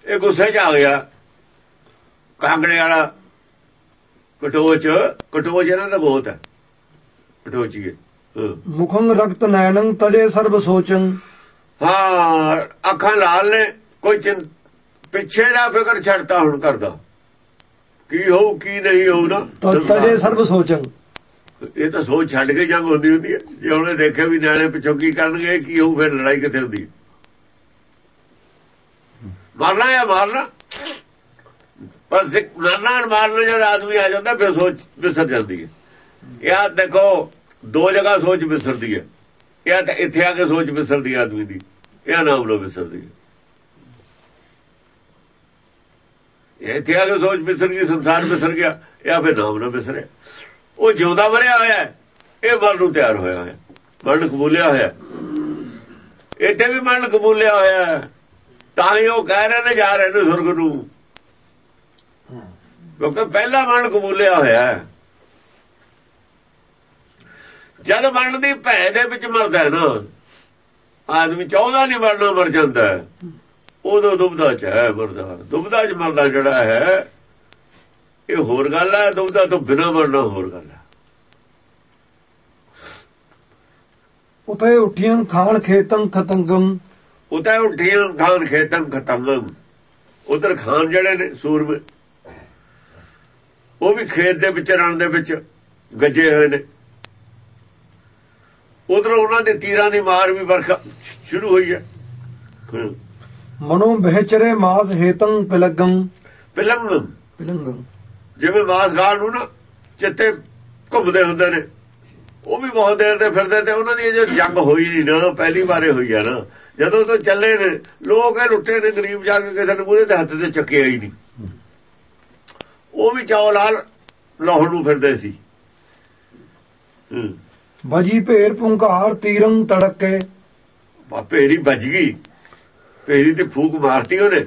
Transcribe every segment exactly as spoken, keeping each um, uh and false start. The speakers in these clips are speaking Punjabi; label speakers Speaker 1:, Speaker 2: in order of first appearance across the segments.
Speaker 1: ਇਹ ਗੁੱਸੇ 'ਚ ਆ ਗਿਆ। ਕਾਂਗੜੇ ਵਾਲਾ ਕਟੋਚ, ਕਟੋਚ ਇਹਨਾਂ ਦਾ ਬਹੁਤ ਹੈ, ਕਟੋਚੀਏ।
Speaker 2: ਮੁਖੰ ਰਕਤ ਨੈਣੰ ਤਜੇ ਸਰਬ ਸੋਚੰ।
Speaker 1: ਹਾਂ, ਅੱਖਾਂ ਲਾਲ ਨੇ, ਕੋਈ ਚਿੰ ਪਿੱਛੇ ਦਾ ਫਿਕਰ ਛੱਡਤਾ ਹੁਣ ਕਰਦਾ, ਕੀ ਹੋਊ ਕੀ ਨਹੀਂ ਹੋਊ ਨਾ।
Speaker 2: ਤਜੇ ਸਰਬ ਸੋਚੰ,
Speaker 1: ਇਹ ਤਾਂ ਸੋਚ ਛੱਡ ਕੇ ਜੰਗ ਹੁੰਦੀ ਹੁੰਦੀ ਹੈ। ਜੇ ਉਹਨੇ ਦੇਖਿਆ ਵੀ ਨਿਆਣੇ ਪਿੱਛੋਂ ਕੀ ਕਰਨਗੇ, ਕੀ ਹੋਊ, ਫਿਰ ਲੜਾਈ ਕਿੱਥੇ ਹੁੰਦੀ। ਮਾਰਨਾ ਜਾਂ ਮਾਰਨਾ, ਪਰ ਮਰਨਾ ਮਾਰਨਾ ਜਦ ਆਦਮੀ ਆ ਜਾਂਦਾ ਫਿਰ ਸੋਚ ਵਿਸਰ ਜਾਂਦੀ ਹੈ। ਇਹ ਦੇਖੋ ਦੋ ਜਗ੍ਹਾ ਸੋਚ ਵਿਸਰਦੀ ਹੈ। ਇਹ ਤਾਂ ਇੱਥੇ ਆ ਕੇ ਸੋਚ ਵਿਸਰਦੀ ਆਦਮੀ ਦੀ, ਇਹ ਨਾਮ ਲੋ ਵਿਸਰਦੀ ਹੈ। ਇੱਥੇ ਆ ਕੇ ਸੋਚ ਵਿਸਰ ਗਈ, ਸੰਸਾਰ ਵਿਸਰ ਗਿਆ, ਇਹ ਫਿਰ ਨਾਮ ਨਾ ਵਿਸਰਿਆ। ਉਹ ਜਿਉਂਦਾ ਮਰਿਆ ਹੋਇਆ, ਇਹ ਮਰਨ ਨੂੰ ਤਿਆਰ ਹੋਇਆ ਹੋਇਆ, ਮਰਨ ਕਬੂਲਿਆ ਹੋਇਆ। ਇੱਥੇ ਵੀ ਮਰਨ ਕਬੂਲਿਆ ਹੋਇਆ, ਤਾਂ ਹੀ ਉਹ ਕਹਿ ਰਹੇ ਨੇ ਜਾ ਰਹੇ ਨੇ ਸੁਰਗ ਨੂੰ, ਕਿਉਂਕਿ ਪਹਿਲਾ ਮਰਨ ਕਬੂਲਿਆ ਹੋਇਆ। ਜਦ ਮਰਨ ਦੀ ਭੈ ਦੇ ਵਿੱਚ ਮਰਦਾ ਨਾ ਆਦਮੀ, ਚਾਹੁੰਦਾ ਨਹੀਂ ਮਰਨਾ, ਮਰ ਜਾਂਦਾ ਉਦੋਂ ਦੁਬਦਾ ਚ ਹੈ ਮਰਦਾ। ਦੁਬਦਾ ਚ ਮਰਦਾ ਜਿਹੜਾ ਹੈ ਇਹ ਹੋਰ ਗੱਲ ਹੈ, ਦੁਬਦਾ ਤੋਂ ਬਿਨਾਂ ਮਰਨਾ ਹੋਰ ਗੱਲ ਹੈ।
Speaker 2: ਉਤੇ ਉੱਠੀਆਂ ਖਾਨ ਖੇਤੰ ਖਤੰਗਮ,
Speaker 1: ਉਤੇ ਉੱਠੀਆਂ ਖਾਨ ਖੇਤੰ ਖਤੰਗਮ। ਉਧਰ ਖਾਨ ਜਿਹੜੇ ਨੇ ਸੂਰਮੇ, ਉਹ ਵੀ ਖੇਤ ਦੇ ਵਿੱਚ ਰਣ ਦੇ ਵਿੱਚ ਗੱਜੇ ਹੋਏ ਨੇ। ਉਧਰ ਉਹਨਾਂ ਦੇ ਤੀਰਾਂ ਦੀ ਮਾਰ ਵੀ ਵਰਖਾ ਸ਼ੁਰੂ ਹੋਈ ਹੈ।
Speaker 2: ਮਨੋਂ ਬਹਿਚਰੇ ਮਾਸ ਹੇਤੰ ਪਿਲਗਮ,
Speaker 1: ਪਿਲੰਗਮ
Speaker 2: ਪਿਲੰਗਮ
Speaker 1: ਜਿਵੇਂ ਮਾਸ ਖਾਣ ਨੂੰ ਨਾ ਚਿੱਤੇ ਘੁੰਮਦੇ ਹੁੰਦੇ ਨੇ, ਉਹ ਵੀ ਬਹੁਤ ਦੇਰ ਦੇ ਫਿਰਦੇ। ਤੇ ਉਹਨਾਂ ਦੀ ਜੋ ਜੰਗ ਹੋਈ ਨਹੀਂ ਨਾ, ਪਹਿਲੀ ਵਾਰੇ ਹੋਈ ਆ ਨਾ, ਜਦੋਂ ਤੋਂ ਚੱਲੇ ਨੇ ਲੋਕ ਇਹ ਲੁੱਟੇ ਨੇ, ਗਰੀਬ ਜਾ ਕੇ ਕਿਸੇ ਨੇ ਮੂਹਰੇ ਦੇ ਹੱਥ ਤੇ ਚੱਕਿਆ ਹੀ ਨਹੀਂ। ਉਹ ਵੀ ਚਾਉ ਲਾਲ ਲਾਹੌਰ ਨੂੰ ਫਿਰਦੇ ਸੀ।
Speaker 2: ਬਜੀ ਭੇਰ ਪੁੰਕਾਰ ਤੀਰੰ ਤੜਕੇ,
Speaker 1: ਭੇਰੀ ਵੱਜ ਗਈ, ਭੇਰੀ ਤੇ ਫੂਕ ਮਾਰਤੀ ਉਹਨੇ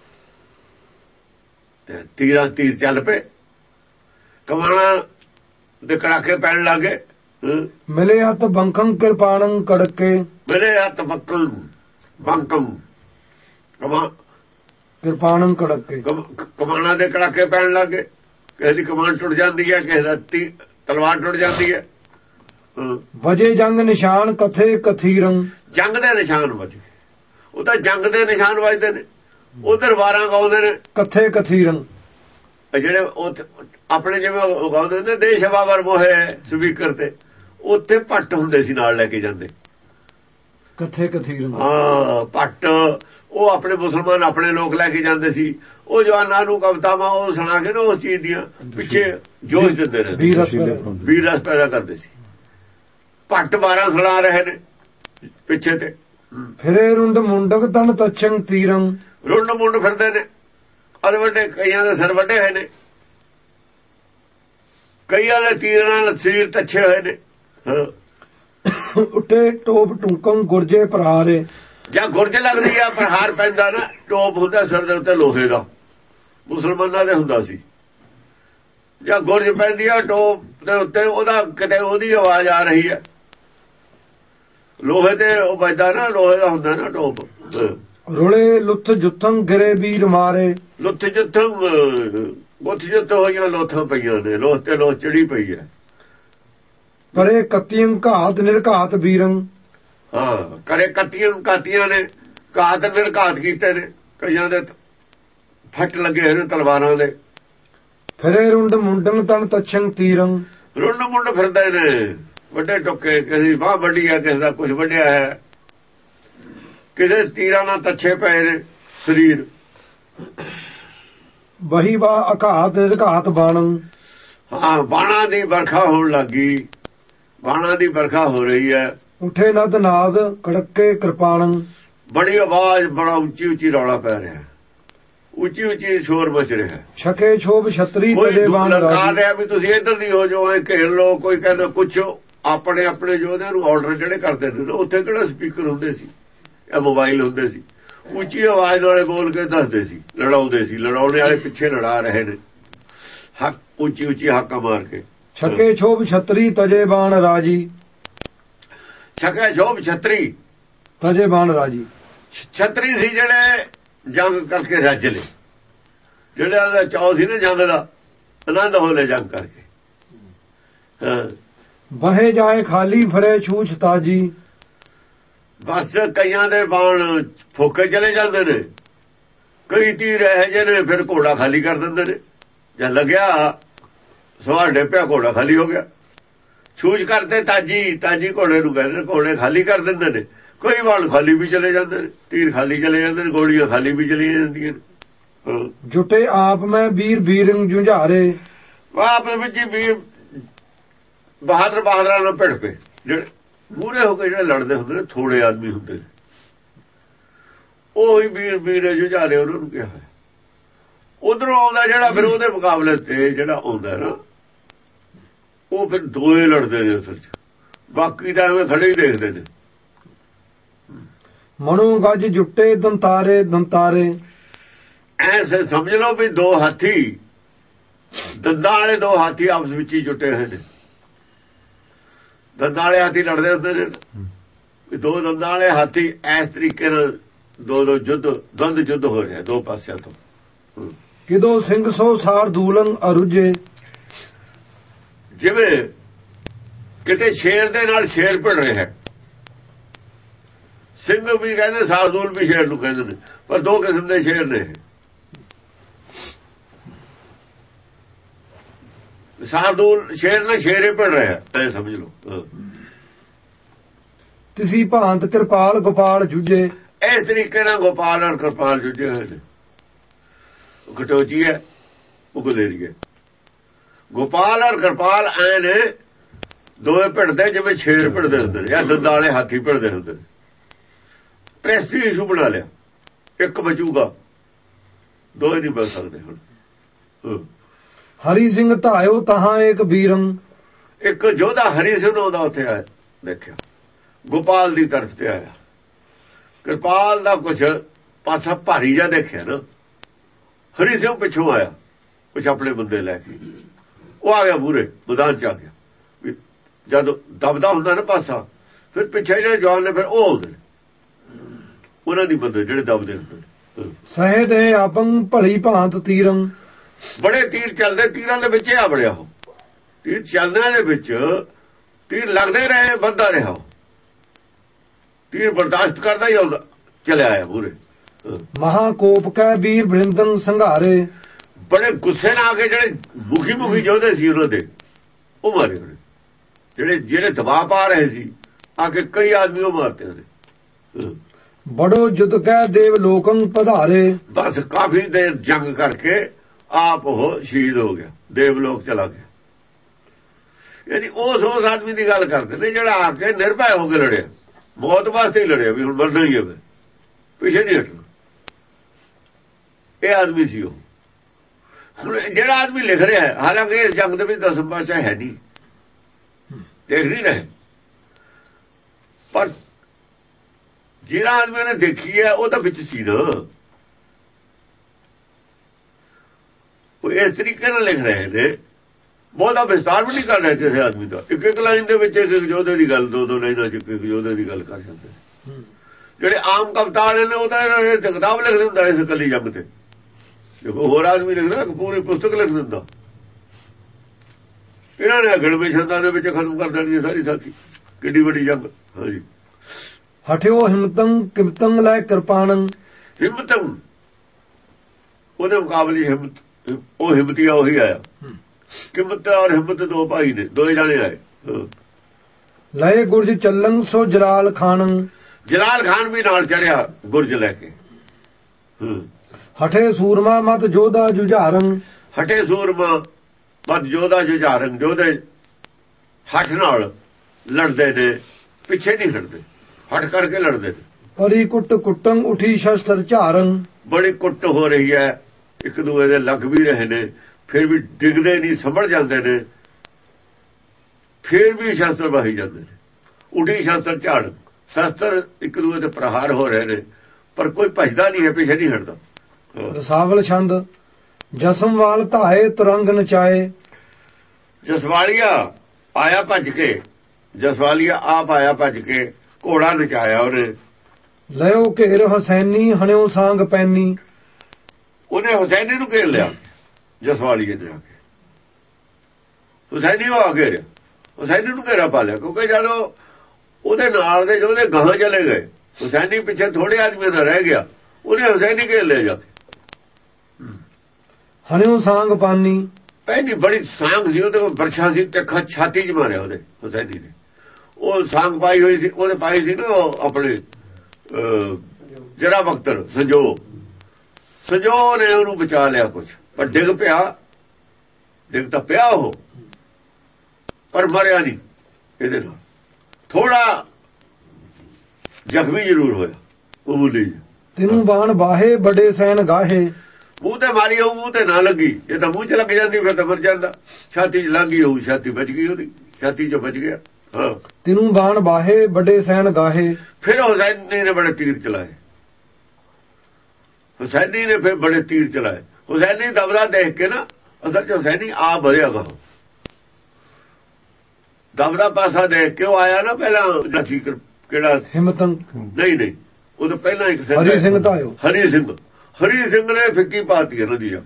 Speaker 1: ਤੇ ਤੀਰਾਂ ਤੀਰ ਚੱਲ ਪਏ, ਕਮਾਣਾ ਦੇ ਕੜਾਕੇ ਪੈਣ ਲੱਗੇ।
Speaker 2: ਮਿਲੇ ਹੱਥ ਬੰਕੰ ਕਿਰਪਾਣੰ ਕੜਕੇ,
Speaker 1: ਮਿਲੇ ਹੱਥ ਬੱਕਲ ਬੰਕਮ ਕਮਾ
Speaker 2: ਕਿਰਪਾਣੰ ਕੜਕੇ,
Speaker 1: ਕਮਾਣਾ ਦੇ ਕੜਾਕੇ ਪੈਣ ਲੱਗੇ। ਕਿਸੇ ਦੀ ਕਮਾਨ ਟੁੱਟ ਜਾਂਦੀ ਹੈ, ਕਿਸੇ ਦਾ ਤਲਵਾਰ ਟੁੱਟ ਜਾਂਦੀ ਹੈ।
Speaker 2: ਵਜੇ ਜੰਗ ਨਿਸ਼ਾਨ ਕਥੇ ਕਥੀਰੰ,
Speaker 1: ਜੰਗ ਦੇ ਨਿਸ਼ਾਨ ਵੱਜ ਗਏ। ਉਹ ਤਾਂ ਜੰਗ ਦੇ ਨਿਸ਼ਾਨ ਵੱਜਦੇ ਨੇ। ਉਧਰ ਵਾਰਾਂ ਗਾਉਂਦੇ ਨੇ
Speaker 2: ਕਥੇ ਕਥੀਰੰ,
Speaker 1: ਜਿਹੜੇ ਆਪਣੇ ਜਿਵੇਂ ਗਾਉਂਦੇ ਨੇ ਦੇਸ਼ ਬਾਬਰ ਮੋਹੇ ਸਪੀਕਰ ਤੇ, ਉੱਥੇ ਪੱਟ ਹੁੰਦੇ ਸੀ ਨਾਲ ਲੈ ਕੇ ਜਾਂਦੇ,
Speaker 2: ਕਥੇ ਕਥੀਰੰ।
Speaker 1: ਹਾਂ ਪੱਟ ਉਹ ਆਪਣੇ ਮੁਸਲਮਾਨ ਆਪਣੇ ਲੋਕ ਲੈ ਕੇ ਜਾਂਦੇ ਸੀ। ਉਹ ਜਵਾਨਾਂ ਨੂੰ ਕਵਿਤਾਵਾਂ ਉਹ ਸੁਣਾ ਕੇ ਨਾ ਉਸ ਚੀਜ਼ ਦੀਆਂ ਪਿੱਛੇ ਜੋਸ਼ ਦਿੰਦੇ ਨੇ, ਵੀਰ ਰਸ ਪੈਦਾ ਕਰਦੇ ਸੀ। ਪੱਟ ਬਾਰਾਂ ਸੁਣਾ ਰਹੇ ਨੇ ਪਿੱਛੇ ਤੇ।
Speaker 2: ਫਿਰੇ ਰੁੰਡ ਮੁੰਡਕ ਤਨ ਤਛੰ ਤੀਰੰ,
Speaker 1: ਰੁੰਡ ਮੁੰਡ ਫਿਰਦੇ ਨੇ, ਅਦ ਵੱਡੇ ਕਈਆਂ ਦੇ ਸਿਰ ਵੱਡੇ ਹੋਏ ਨੇ, ਕਈਆਂ ਦੇ ਤੀਰਾਂ ਨਾਲ ਸਰੀਰ ਤੱਛੇ ਹੋਏ ਨੇ।
Speaker 2: ਉੱਟੇ ਟੋਪ ਟੁੰਕੰ ਗੁਰਜੇ ਪ੍ਰਹਾਰੇ,
Speaker 1: ਜਾਂ ਗੁਰਜ ਲੱਗਦੀ ਆ ਪ੍ਰਹਾਰ ਪੈਂਦਾ ਨਾ, ਟੋਪ ਹੁੰਦਾ ਸਿਰ ਦੇ ਉੱਤੇ ਲੋਹੇ ਦਾ, ਮੁਸਲਮਾਨਾਂ ਦੇ ਹੁੰਦਾ ਸੀ। ਜਾਂ ਗੁਰਜ ਪੈਂਦੀ ਆ ਟੋਪ ਦੇ ਉੱਤੇ, ਉਹਦਾ ਕਿਤੇ ਉਹਦੀ ਆਵਾਜ਼ ਆ ਰਹੀ ਹੈ, ਲੋਹੇ ਤੇ ਉਹ ਵੱਜਦਾ ਨਾ, ਲੋਹੇ ਦਾ ਹੁੰਦਾ ਨਾ ਟੋਪ।
Speaker 2: ਰੁਲੇ ਲੁੱਥ ਜੁੱਥੰ ਗਿਰੇ ਵੀਰ ਮਾਰੇ,
Speaker 1: ਲੁੱਥ ਜੁੱਥੰ ਗੁੱਥ ਜੁੱਥ ਹੋਈਆਂ ਲੋਥਾਂ ਪਈਆਂ ਨੇ, ਲੋਥ ਤੇ ਲੋਥ ਚੜੀ ਪਈ ਹੈ।
Speaker 2: ਪਰੇ ਕੱਤੀਆਂ ਘਾਤ ਨਿਰਘਾਤ ਵੀਰੰ,
Speaker 1: ਹਾਂ ਕਰੇ ਕੱਤੀਆਂ ਕਾਤੀਆਂ ਨੇ, ਘਾਤ ਨਿਰਘਾਤ ਕੀਤੇ ਨੇ, ਕਈਆਂ ਦੇ ਫੱਟ ਲੱਗੇ ਹੋਏ ਨੇ ਤਲਵਾਰਾਂ ਦੇ।
Speaker 2: ਫਿਰੇ ਰੁੰਡ ਮੁੰਡੰ ਤਨ ਤਛੰ ਤੀਰੰ,
Speaker 1: ਰੁੰਡ ਮੁੰਡ ਫਿਰਦੇ ਨੇ, ਵੱਡੇ ਟੁੱਕੇ, ਕਿਸੇ ਦੀ ਬਾਂਹ ਵੱਡੀ ਹੈ, ਕਿਸੇ ਦਾ ਕੁਝ ਵੱਡਿਆ ਹੈ, ਕਿਸੇ ਤੀਰਾਂ ਨਾਲ ਤੱਛੇ ਪਏ ਨੇ ਸਰੀਰ।
Speaker 2: ਵਹੀ ਵਾ ਅਘਾਤ ਨਿਰਘਾਤ ਬਾਣੰ,
Speaker 1: ਹਾਂ ਬਾਣਾ ਦੀ ਵਰਖਾ ਹੋਣ ਲੱਗੀ, ਬਾਣਾ ਦੀ ਵਰਖਾ ਹੋ ਰਹੀ ਹੈ।
Speaker 2: ਉਠੇ ਨਦ ਨਾਦ ਕੜਕੇ ਕਿਰਪਾਣੰ,
Speaker 1: ਬੜੀ ਆਵਾਜ਼, ਬੜਾ ਉੱਚੀ ਉੱਚੀ ਰੌਲਾ ਪੈ ਰਿਹਾ, ਉੱਚੀ ਉੱਚੀ ਸ਼ੋਰ ਮਚ ਰਿਹਾ।
Speaker 2: ਛਕੇ ਛੋਭ ਛਤਰੀ ਤਜੇ ਬਾਣ
Speaker 1: ਲਲਕਾਰ ਰਿਹਾ ਵੀ ਤੁਸੀਂ ਇੱਧਰ ਦੀ ਹੋ ਜਾਓ, ਇਹ ਘੇਰ ਲੋ। ਕੋਈ ਕਹਿੰਦਾ ਕੁਛ ਆਪਣੇ ਆਪਣੇ ਯੋਧਿਆਂ ਨੂੰ ਆਰਡਰ ਜਿਹੜੇ ਕਰਦੇ ਨੇ, ਉੱਥੇ ਕਿਹੜਾ ਸਪੀਕਰ ਹੁੰਦੇ ਸੀ, ਇਹ ਮੋਬਾਈਲ ਹੁੰਦੇ ਸੀ। ਉੱਚੀ ਆਵਾਜ਼ ਨਾਲੇ ਬੋਲ ਕੇ ਦੱਸਦੇ ਸੀ, ਲੜਾਉਂਦੇ ਸੀ। ਲੜਾਉਣੇ ਵਾਲੇ ਪਿੱਛੇ ਲੜਾ ਰਹੇ ਨੇ, ਹੱਕ ਉੱਚੀ ਉੱਚੀ ਹਾਕਾਂ ਮਾਰ ਕੇ।
Speaker 2: ਛਕੇ ਛੋਭ ਛਤਰੀ ਤਜੇ ਬਾਣ ਰਾਜੀ,
Speaker 1: ਛਕੇ ਛੋਭ ਛਤਰੀ
Speaker 2: ਤਜੇ ਬਾਣ ਰਾਜੀ।
Speaker 1: ਛਤਰੀ ਸੀ ਜਿਹੜੇ ਜੰਗ ਕਰਕੇ ਰੱਜ ਲੈ। ਜਿਹੜਾ ਦਾ ਚਾਅ ਸੀ ਨਾ ਜੰਗ ਦਾ, ਆਨੰਦ ਹੋ ਲੈ ਜੰਗ ਕਰਕੇ। ਹਾਂ,
Speaker 2: ਬਹੇ ਜਾਏ ਖਾਲੀ ਫਰੇ ਛੂਛ ਤਾਜੀ।
Speaker 1: ਬਸ ਕਈਆਂ ਦੇ ਬਾਣ ਫੋਕੇ ਚਲੇ ਜਾਂਦੇ ਨੇ, ਕਈ ਤੀਰ ਇਹੋ ਜਿਹੇ ਨੇ ਫਿਰ ਘੋੜਾ ਖਾਲੀ ਕਰ ਦਿੰਦੇ ਨੇ। ਜਦ ਲੱਗਿਆ ਸਵਾਰ ਡੇਪਿਆ, ਘੋੜਾ ਖਾਲੀ ਹੋ ਗਿਆ। ਛੂਛ ਕਰਦੇ ਤਾਜੀ, ਤਾਜੀ ਘੋੜੇ ਨੂੰ ਕਹਿੰਦੇ, ਘੋੜੇ ਖਾਲੀ ਕਰ ਦਿੰਦੇ ਨੇ। ਕੋਈ ਬਾਣ ਖਾਲੀ ਵੀ ਚਲੇ ਜਾਂਦੇ ਨੇ, ਤੀਰ ਖਾਲੀ ਚਲੇ ਜਾਂਦੇ ਨੇ, ਗੋਲੀਆਂ ਖਾਲੀ ਵੀ ਚਲੀ ਜਾਂਦੀਆਂ ਨੇ।
Speaker 2: ਜੁਟੇ ਆਪ ਮੈਂ ਵੀਰ ਵੀਰੰਗ ਜੁਝਾਰੇ।
Speaker 1: ਆਪ ਵਿੱਚ ਵੀਰ ਬਹਾਦਰ ਬਹਾਦਰਾਂ ਨਾਲ ਭਿੜ ਪਏ। ਜਿਹੜੇ ਮੂਹਰੇ ਹੋ ਕੇ ਜਿਹੜੇ ਲੜਦੇ ਹੁੰਦੇ ਨੇ, ਥੋੜੇ ਆਦਮੀ ਹੁੰਦੇ ਨੇ, ਉਹੀ ਵੀਰ ਵੀਰ ਜੁਝਾਰੇ ਉਹਨਾਂ ਨੂੰ ਕਿਹਾ ਹੈ। ਉਧਰੋਂ ਆਉਂਦਾ ਜਿਹੜਾ ਫਿਰ ਉਹਦੇ ਮੁਕਾਬਲੇ ਤੇ ਜਿਹੜਾ ਆਉਂਦਾ ਨਾ, ਉਹ ਫਿਰ ਦੋਏ ਲੜਦੇ ਨੇ ਅਸਲ ਚ, ਬਾਕੀ ਤਾਂ ਐਵੇਂ ਖੜੇ ਹੀ ਦੇਖਦੇ ਨੇ।
Speaker 2: ਮਨੋ ਗੱਜ ਜੁੱਟੇ ਦੰਤਾਰੇ ਦੰਤਾਰੇ।
Speaker 1: ਐਸੇ ਸਮਝ ਲਓ ਵੀ ਦੋ ਹਾਥੀ, ਦੰਦਾਂ ਵਾਲੇ ਦੋ ਹਾਥੀ ਆਪਸ ਵਿੱਚ ਹੀ ਜੁਟੇ ਹੋਏ ਨੇ। ਦੰਦਾਂ ਵਾਲੇ ਹਾਥੀ ਲੜਦੇ ਹੁੰਦੇ ਨੇ, ਦੋ ਦੰਦਾਂ ਵਾਲੇ ਹਾਥੀ ਇਸ ਤਰੀਕੇ ਨਾਲ ਦੋ ਦੋ ਯੁੱਧ ਦੰਦ ਯੁੱਧ ਹੋ ਰਿਹਾ ਦੋ ਪਾਸਿਆਂ ਤੋਂ।
Speaker 2: ਕਿਦੋਂ ਸਿੰਘ ਸੋ ਸਾਰ ਦੂਲਨ ਅਰੁਜੇ।
Speaker 1: ਜਿਵੇਂ ਕਿਤੇ ਸ਼ੇਰ ਦੇ ਨਾਲ ਸ਼ੇਰ ਭਿੜ ਰਿਹਾ, ਸਿੰਘ ਵੀ ਕਹਿੰਦੇ, ਸਾਰਦੂਲ ਵੀ ਸ਼ੇਰ ਨੂੰ ਕਹਿੰਦੇ ਨੇ, ਪਰ ਦੋ ਕਿਸਮ ਦੇ ਸ਼ੇਰ ਨੇ। ਸਾਰਦੂਲ ਸ਼ੇਰ ਨਾਲ ਸ਼ੇਰੇ ਭਿੜ ਰਿਹਾ, ਐ ਸਮਝ ਲਓ।
Speaker 2: ਤਿਸੀ ਭਾਂਤ ਕਿਰਪਾਲ ਗੋਪਾਲ ਜੁਝੇ।
Speaker 1: ਇਸ ਤਰੀਕੇ ਨਾਲ ਗੋਪਾਲ ਔਰ ਕਿਰਪਾਲ ਜੁਝੇ ਹੋਏ ਨੇ। ਕਟੋਚੀ ਹੈ, ਉਹ ਗੁਲੇਰੀ ਹੈ। ਗੋਪਾਲ ਔਰ ਕਿਰਪਾਲ ਐ ਨੇ, ਦੋਵੇਂ ਭਿੜਦੇ ਜਿਵੇਂ ਸ਼ੇਰ ਭਿੜਦੇ ਹੁੰਦੇ ਨੇ, ਜਾਂ ਦੰਦਾਂ ਵਾਲੇ ਹਾਥੀ ਭਿੜਦੇ ਹੁੰਦੇ ਨੇ। ਪ੍ਰੈਸਟੀ ਇਸ਼ੂ ਬਣਾ ਲਿਆ, ਇੱਕ ਬਚੂਗਾ, ਦੋਏ ਨਹੀਂ ਬਚ ਸਕਦੇ ਹੁਣ।
Speaker 2: ਹਰੀ ਸਿੰਘ ਧਾਇਓ ਤਹਾਂ ਇੱਕ ਵੀਰੰ।
Speaker 1: ਇੱਕ ਯੋਧਾ ਹਰੀ ਸਿੰਘ ਉਹਦਾ ਉੱਥੇ ਆਇਆ, ਦੇਖਿਆ ਗੋਪਾਲ ਦੀ ਤਰਫ ਤੇ ਆਇਆ। ਕਿਰਪਾਲ ਦਾ ਕੁਛ ਪਾਸਾ ਭਾਰੀ ਜਿਹਾ ਦੇਖਿਆ ਨਾ, ਹਰੀ ਸਿੰਘ ਪਿੱਛੋਂ ਆਇਆ, ਕੁਛ ਆਪਣੇ ਬੰਦੇ ਲੈ ਕੇ। ਉਹ ਆ ਗਿਆ ਮੂਹਰੇ, ਮੈਦਾਨ ਚ ਆ ਗਿਆ। ਜਦ ਦਬਦਾ ਹੁੰਦਾ ਨਾ ਪਾਸਾ, ਫਿਰ ਪਿੱਛੇ ਜਿਹੜੇ ਜਵਾਨ ਨੇ ਫਿਰ ਉਹ ਆਉਂਦੇ ਨੇ, ਉਹਨਾਂ ਦੀ ਬੰਦੇ ਜਿਹੜੇ ਦਬਦੇ ਹੁੰਦੇ ਨੇ।
Speaker 2: ਸਹਿ ਦੇ ਆਪੰ ਭਲੀ ਭਾਂਤ ਤੀਰੰ।
Speaker 1: ਬੜੇ ਤੀਰ ਚੱਲਦੇ, ਤੀਰਾਂ ਦੇ ਵਿੱਚ ਆ ਬੜਿਆ ਉਹ ਤੀਰ ਚੱਲਦਿਆਂ ਦੇ ਵਿੱਚ ਤੀਰ ਲੱਗਦੇ ਰਹੇ, ਵੱਧਦਾ ਰਿਹਾ ਉਹ ਤੀਰ, ਬਰਦਾਸ਼ਤ ਕਰਦਾ ਹੀ ਆਉਂਦਾ ਚਲਿਆ ਆਇਆ ਮੂਹਰੇ।
Speaker 2: ਮਹਾਕੋਪ ਕੈ ਵੀਰ ਬ੍ਰਿੰਦਨ ਸੰਘਾਰੇ।
Speaker 1: ਬੜੇ ਗੁੱਸੇ ਨਾਲ ਆ ਕੇ ਜਿਹੜੇ ਮੁਖੀ ਮੁਖੀ ਯੋਧੇ ਸੀ ਉਹਨਾਂ ਦੇ, ਉਹ ਮਾਰੇ ਉਹਨੇ। ਜਿਹੜੇ ਜਿਹੜੇ ਦਬਾਅ ਪਾ ਰਹੇ ਸੀ ਆ ਕੇ ਕਈ ਆਦਮੀ ਉਹ ਮਾਰਤੇ ਉਹਨੇ।
Speaker 2: ਬੜੋ ਜੁਦ ਕੈ ਦੇਵ ਲੋਕੰ ਪਧਾਰੇ।
Speaker 1: ਬਸ ਕਾਫੀ ਦੇਰ ਜੰਗ ਕਰਕੇ ਆਪ ਉਹ ਸ਼ਹੀਦ ਹੋ ਗਿਆ, ਦੇਵ ਲੋਕ ਚਲਾ ਗਿਆ। ਯਾਨੀ ਉਸ ਉਸ ਆਦਮੀ ਦੀ ਗੱਲ ਕਰਦੇ ਨੇ ਜਿਹੜਾ ਆ ਕੇ ਨਿਰਭੈ ਹੋ ਕੇ ਲੜਿਆ, ਮੌਤ ਵਾਸਤੇ ਹੀ ਲੜਿਆ ਵੀ ਹੁਣ ਮਰਨਾ ਹੀ ਹੈ, ਮੈਂ ਪਿੱਛੇ ਨਹੀਂ ਹਟਣਾ। ਇਹ ਆਦਮੀ ਸੀ ਉਹ। ਹੁਣ ਜਿਹੜਾ ਆਦਮੀ ਲਿਖ ਰਿਹਾ ਹੈ, ਹਾਲਾਂਕਿ ਇਸ ਜੰਗ ਦੇ ਵਿੱਚ ਦਸਮ ਪਾਤਸ਼ਾਹ ਹੈ ਨਹੀਂ, ਦੇਖ ਨਹੀਂ ਰਹੇ, ਪਰ ਜਿਹੜਾ ਆਦਮੀ ਨੇ ਦੇਖੀ ਹੈ ਉਹ ਤਾਂ ਵਿੱਚ ਸੀ ਨਾ। ਉਹ ਇਸ ਤਰੀਕੇ ਨਾਲ ਲਿਖ ਰਹੇ ਨੇ, ਬਹੁਤਾ ਵਿਸਤਾਰ ਵੀ ਨਹੀਂ ਕਰ ਰਹੇ ਕਿਸੇ ਆਦਮੀ ਦਾ। ਇੱਕ ਇੱਕ ਲਾਈਨ ਦੇ ਵਿੱਚ ਇੱਕ ਇੱਕ ਯੋਧੇ ਦੀ ਗੱਲ, ਦੋ ਦੋ ਲਾਈਨਾਂ ਚ ਇੱਕ ਇੱਕ ਯੋਧੇ ਦੀ ਗੱਲ ਕਰ ਜਾਂਦੇ। ਜਿਹੜੇ ਆਮ ਕਵਿਤਾ ਵਾਲੇ ਨੇ ਉਹ ਤਾਂ ਕਿਤਾਬ ਲਿਖ ਦਿੰਦਾ ਇਸ ਇਕੱਲੀ ਜੰਗ ਤੇ। ਦੇਖੋ ਹੋਰ ਆਦਮੀ ਲਿਖਦਾ ਪੂਰੀ ਪੁਸਤਕ ਲਿਖ ਦਿੰਦਾ। ਇਹਨਾਂ ਨੇ ਗੜਬੇ ਛੰਦਾਂ ਦੇ ਵਿੱਚ ਖਤਮ ਕਰ ਦੇਣੀ ਸਾਰੀ ਸਾਖੀ, ਕਿੱਡੀ ਵੱਡੀ ਜੰਗ। ਹਾਂਜੀ।
Speaker 2: ਹਠਿਓ ਹਿੰਮਤੰ ਕਿਮਤੰ ਲੈ ਕਿਰਪਾਣੰ।
Speaker 1: ਹਿੰਮਤੰ ਉਹਦੇ ਮੁਕਾਬਲੇ ਹਿੰਮਤ, ਉਹ ਹਿੰਮਤੀਆ ਉਹੀ ਆਇਆ। ਕਿਮਤ ਔਰ ਹਿੰਮਤ ਦੋ ਭਾਈ ਨੇ, ਦੋਏ ਜਾਣੇ ਆਏ।
Speaker 2: ਲਏ ਗੁਰਜ ਚੱਲੰ ਸੋ ਜਲਾਲ ਖਾਨੰ।
Speaker 1: ਜਲਾਲ ਖਾਨ ਵੀ ਨਾਲ ਚੜਿਆ ਗੁਰਜ ਲੈ ਕੇ।
Speaker 2: ਹਠੇ ਸੂਰਮਾ ਮਤ ਜੋਧਾ ਜੁਝਾਰੰ।
Speaker 1: ਹਟੇ ਸੂਰਮਾ ਮਤ ਜੋਧਾ ਜੁਝਾਰੰ। ਜੋਧੇ ਹੱਠ ਨਾਲ ਲੜਦੇ ਨੇ, ਪਿੱਛੇ ਨਹੀਂ ਹਟਦੇ, ਹਟ ਕਰਕੇ ਲੜਦੇ ਨੇ।
Speaker 2: ਪਰੀ ਕੁੱਟ ਕੁੱਟੰ ਉਠੀ ਸ਼ਸਤਰ ਝਾਰੰ।
Speaker 1: ਬੜੀ ਕੁੱਟ ਹੋ ਰਹੀ ਹੈ, ਇੱਕ ਦੂਏ ਦੇ ਲੱਗ ਵੀ ਰਹੇ ਨੇ, ਫਿਰ ਵੀ ਡਿੱਗਦੇ ਨਹੀਂ, ਸੰਭਲ ਜਾਂਦੇ ਨੇ, ਫਿਰ ਵੀ ਸ਼ਸਤਰ ਵਹਾਈ ਜਾਂਦੇ ਨੇ। ਉਠੀ ਸ਼ਸਤਰ ਝਾੜ, ਸ਼ਸਤਰ ਇੱਕ ਦੂਏ ਦੇ ਪ੍ਰਹਾਰ ਹੋ ਰਹੇ ਨੇ, ਪਰ ਕੋਈ ਭਜਦਾ ਨਹੀਂ ਹੈ, ਪਿੱਛੇ ਨਹੀਂ ਹਟਦਾ।
Speaker 2: ਰਸਾਵਲ ਛੰਦ ਜਸਮਵਾਲ ਧਾਏ ਤੁਰੰਗ ਨਚਾਏ।
Speaker 1: ਜਸਵਾਲੀਆ ਆਇਆ ਭੱਜ ਕੇ, ਜਸਵਾਲੀਆ ਆਪ ਆਇਆ ਭੱਜ ਕੇ, ਘੋੜਾ ਨਚਾਇਆ ਉਹਨੇ,
Speaker 2: ਲਿਓ ਘੇਰ ਹਸੈਨੀ ਹਣਿਓ ਸਾਂਗ ਪੈਨੀ।
Speaker 1: ਉਹਨੇ ਹੁਸੈਨੀ ਨੂੰ ਘੇਰ ਲਿਆ ਜਸਵਾਲੀਏ ਨੇ ਆ ਕੇ। ਹੁਸੈਨੀ ਉਹ ਆ ਘੇਰਿਆ, ਹੁਸੈਨੀ ਨੂੰ ਘੇਰਾ ਪਾ ਲਿਆ, ਕਿਉਂਕਿ ਜਦੋਂ ਉਹਦੇ ਨਾਲ ਦੇ ਜੋ ਉਹਦੇ ਗਾਹਾਂ ਚਲੇ ਗਏ, ਹੁਸੈਨੀ ਪਿੱਛੇ ਥੋੜੇ ਆਦਮੀ ਦਾ ਰਹਿ ਗਿਆ, ਉਹਨੇ ਹੁਸੈਨੀ ਘੇਰ ਲਿਆ ਜਾ ਕੇ।
Speaker 2: ਹਣਿਓ ਸਾਂਗ ਪਾਨੀ,
Speaker 1: ਪਹਿਲੀ ਬੜੀ ਸਾਂਗ ਸੀ ਉਹਦੇ ਕੋਲ, ਬਰਛਾ ਸੀ ਤੇ ਛਾਤੀ ਚ ਮਾਰਿਆ ਉਹਦੇ ਹੁਸੈਨੀ ਨੇ। ਉਹ ਸਾਂਗ ਪਾਈ ਹੋਈ ਸੀ, ਉਹਦੇ ਪਾਈ ਸੀ ਨਾ ਆਪਣੇ ਜਰਾ ਬਖਤਰ ਸੰਜੋ ਸੰਜੋ ਨੇ ਉਹਨੂੰ ਬਚਾ ਲਿਆ ਕੁਛ, ਪਰ ਡਿੱਗ ਪਿਆ, ਡਿੱਗ ਤਾਂ ਪਿਆ ਉਹ, ਪਰ ਮਰਿਆ ਨਹੀਂ। ਇਹਦੇ ਨਾਲ ਥੋੜਾ ਜ਼ਖਮੀ ਜ਼ਰੂਰ ਹੋਇਆ ਉਹ ਬੋਲੀ।
Speaker 2: ਤੈਨੂੰ ਬਾਣ ਬਾਹੇ ਬੜੇ ਸੈਨ ਗਾਹੇ।
Speaker 1: ਮੂੰਹ ਤੇ ਮਾਰੀ ਹੋਊ, ਮੂੰਹ ਤੇ ਨਾ ਲੱਗੀ, ਜੇ ਤਾਂ ਮੂੰਹ ਚ ਲੱਗ ਜਾਂਦੀ ਫਿਰ ਤਾਂ ਮਰ ਜਾਂਦਾ। ਛਾਤੀ ਚ ਲੱਗੀ ਹੋਊ, ਛਾਤੀ ਬਚ ਗਈ ਉਹਦੀ, ਛਾਤੀ ਚੋਂ ਬਚ ਗਿਆ। ਹਾਂ,
Speaker 2: ਤੈਨੂੰ ਬਾਣ ਬਾਹੇ ਬੜੇ ਸੈਨ ਗਾਹੇ। ਫਿਰ
Speaker 1: ਹੁਸੈਨੀ ਨੇ ਬੜੇ ਤੀਰ ਚਲਾਏ, ਹੁਸੈਨੀ ਨੇ ਫਿਰ ਬੜੇ ਤੀਰ ਚਲਾਏ। ਹੁਸੈਨੀ ਦਬਦਾ ਦੇਖ ਕੇ ਨਾ, ਅਸਲ ਚ ਹੁਸੈਨੀ ਆ ਵਧਿਆ ਗਾ, ਦਬਦਾ ਪਾਸਾ ਦੇਖ ਕੇ ਉਹ ਆਇਆ ਨਾ ਪਹਿਲਾਂ। ਕਿਹੜਾ
Speaker 2: ਹਿੰਮਤਨ
Speaker 1: ਨਹੀਂ ਨਹੀਂ ਉਹ ਤਾਂ ਪਹਿਲਾਂ ਇੱਕ
Speaker 2: ਹਰੀ ਸਿੰਘ ਤਾਂ ਆਇਓ,
Speaker 1: ਹਰੀ ਸਿੰਘ ਹਰੀ ਸਿੰਘ ਨੇ ਫਿੱਕੀ ਪਾਤੀ ਇਹਨਾਂ ਦੀ,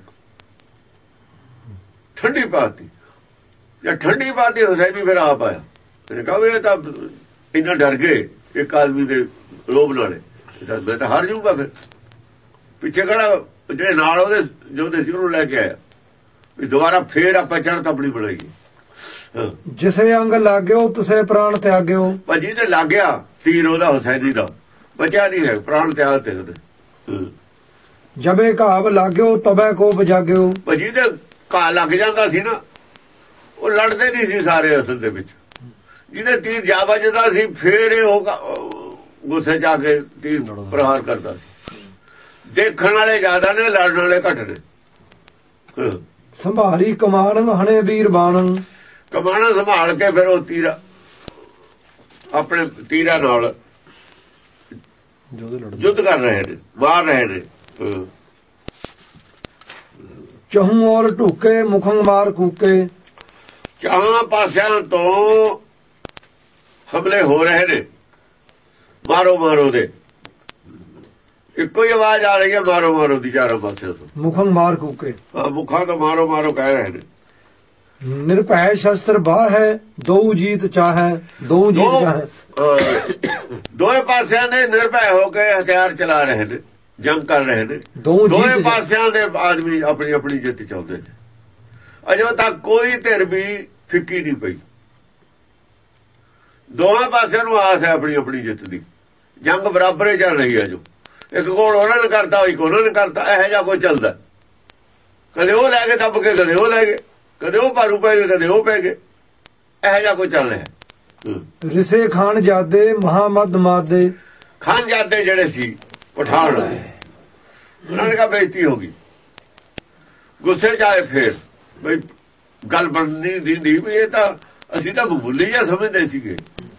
Speaker 1: ਠੰਡੀ ਪਾਤੀ। ਜਾਂ ਠੰਡੀ ਪਾਤੀ ਹੁਸੈਨੀ ਫਿਰ ਆਪ ਆਇਆ। ਇਹਨੇ ਕਹਾ ਇਹ ਤਾਂ ਇੰਨਾ ਡਰ ਗਏ ਇੱਕ ਆਦਮੀ ਦੇ ਲੋਭ ਨਾਲੇ, ਮੈਂ ਤਾਂ ਹਾਰ ਜਾਊਗਾ। ਫਿਰ ਪਿੱਛੇ ਕਿਹੜਾ ਜਿਹੜੇ ਨਾਲ ਉਹਦੇ ਜੋਦੇ ਸੀ ਉਹਨੂੰ ਲੈ ਕੇ ਆਇਆ ਵੀ ਦੁਬਾਰਾ ਫੇਰ ਆਪਾਂ ਚੜ੍ਹਤ ਆਪਣੀ ਬਣਾਈਏ।
Speaker 2: ਜਿਸੇ ਅੰਗ ਲੱਗਿਓ ਤੁਸੇ ਪ੍ਰਾਣ ਤਿਆਗਿਓ।
Speaker 1: ਭਾਜੀ ਤੇ ਲੱਗ ਗਿਆ ਤੀਰ ਉਹਦਾ ਹੁਸੈਨੀ ਦਾ, ਬਚਿਆ ਨਹੀਂ ਹੈ, ਪ੍ਰਾਣ ਤਿਆਗ ਤੇ ਉਹਦੇ।
Speaker 2: ਜਬੇ ਘਾਵ ਲੱਗਿਓ ਤਬੇ ਕੋ ਬਜਾਗਿਓ।
Speaker 1: ਭਾਜੀ ਤੇ ਘਾ ਲੱਗ ਜਾਂਦਾ ਸੀ ਨਾ, ਉਹ ਲੜਦੇ ਨਹੀਂ ਸੀ ਸਾਰੇ ਅਸਲ ਦੇ ਵਿੱਚ। ਜਿਹਦੇ ਤੀਰ ਜਾ ਵੱਜਦਾ ਸੀ ਫੇਰ ਇਹ ਉਹ ਗੁੱਸੇ ਜਾ ਕੇ ਤੀਰ ਪ੍ਰਹਾਰ ਕਰਦਾ ਸੀ। ਦੇਖਣ ਵਾਲੇ ਜ਼ਿਆਦਾ ਨੇ, ਲੜਨ ਵਾਲੇ ਘੱਟ ਨੇ।
Speaker 2: ਸੰਭਾਲੀ ਕਮਾਨ ਹਣੇ ਵੀਰ ਬਾਣ।
Speaker 1: ਕਮਾਣਾ ਸੰਭਾਲ ਕੇ ਫਿਰ ਉਹ ਤੀਰਾ ਆਪਣੇ ਤੀਰਾਂ ਨਾਲ ਯੁੱਧ ਕਰ ਰਹੇ ਨੇ, ਮਾਰ ਰਹੇ ਨੇ।
Speaker 2: ਚਹੂ ਔਰ ਢੂਕੇ ਮੁਖੰ ਮਾਰ ਕੂਕੇ।
Speaker 1: ਚਾਹਾਂ ਪਾਸਿਆਂ ਤੋਂ ਹਮਲੇ ਹੋ ਰਹੇ ਨੇ, ਮਾਰੋ ਮਾਰੋ ਦੇ। ਇੱਕੋ ਹੀ ਆਵਾਜ਼ ਆ ਰਹੀ ਹੈ, ਮਾਰੋ ਮਾਰੋ ਦੀ, ਚਾਰੋਂ ਪਾਸਿਆਂ ਤੋਂ।
Speaker 2: ਮੁਖੰ ਮਾਰ ਕੂਕੇ,
Speaker 1: ਮੁਖਾਂ ਤੋਂ ਮਾਰੋ ਮਾਰੋ ਕਹਿ ਰਹੇ ਨੇ।
Speaker 2: ਨਿਰਭੈ ਸ਼ਸਤਰ ਬਾਹ ਹੈ, ਦੋ ਜੀਤ ਚਾਹੈ, ਦੋ ਜੀਤ ਚਾਹੈ।
Speaker 1: ਦੋਏ ਪਾਸਿਆਂ ਦੇ ਨਿਰਭੈ ਹੋ ਕੇ ਹਥਿਆਰ ਚਲਾ ਰਹੇ ਨੇ, ਜੰਗ ਕਰ ਰਹੇ ਨੇ। ਦੋਏ ਪਾਸਿਆਂ ਦੇ ਆਦਮੀ ਆਪਣੀ ਆਪਣੀ ਜਿੱਤ ਚਾਹੁੰਦੇ ਨੇ। ਅਜੇ ਤੱਕ ਕੋਈ ਧਿਰ ਵੀ ਫਿੱਕੀ ਨਹੀਂ ਪਈ, ਦੋਹਾਂ ਪਾਸਿਆਂ ਨੂੰ ਆਸ ਹੈ ਆਪਣੀ ਆਪਣੀ ਜਿੱਤ ਦੀ। ਜੰਗ ਬਰਾਬਰ ਹੀ ਚੱਲ ਰਹੀ ਹੈ। ਜੋ ਇੱਕ ਕੋਲ ਉਹਨਾਂ ਨੇ ਕਰਤਾ, ਇੱਕ ਉਹਨਾਂ ਨੇ ਕਰਤਾ, ਇਹੋ ਜਿਹਾ ਕੋਈ ਚੱਲਦਾ। ਕਦੇ ਉਹ ਲੈ ਕੇ ਦੱਬ ਕੇ, ਕਦੇ ਉਹ ਲੈ ਗਏ, ਕਦੇ ਉਹ ਭਾਰੂ ਪੈ ਗਏ, ਕਦੇ ਉਹ ਪੈ ਗਏ, ਇਹੋ ਜਿਹਾ ਕੋਈ ਚੱਲ ਰਿਹਾ।
Speaker 2: ਰਿਸੇ ਖਾਨ ਜਾਦੇ ਮਹਾਮਦ ਮਾਦੇ।
Speaker 1: ਖਾਨ ਜਾਦੇ ਜਿਹੜੇ ਸੀ ਪਠਾਨ, ਉਹਨਾਂ ਨੇ ਕਹਾ ਬੇਇੱਜ਼ਤੀ ਹੋ ਗਈ। ਗੁੱਸੇ ਚ ਆਏ ਫੇਰ ਬਈ ਗੱਲ ਬਣਨੀ ਦਿੰਦੀ ਵੀ ਇਹ ਤਾਂ ਅਸੀਂ ਤਾਂ ਮਾਮੂਲੀ ਜਿਹਾ ਸਮਝਦੇ ਸੀਗੇ।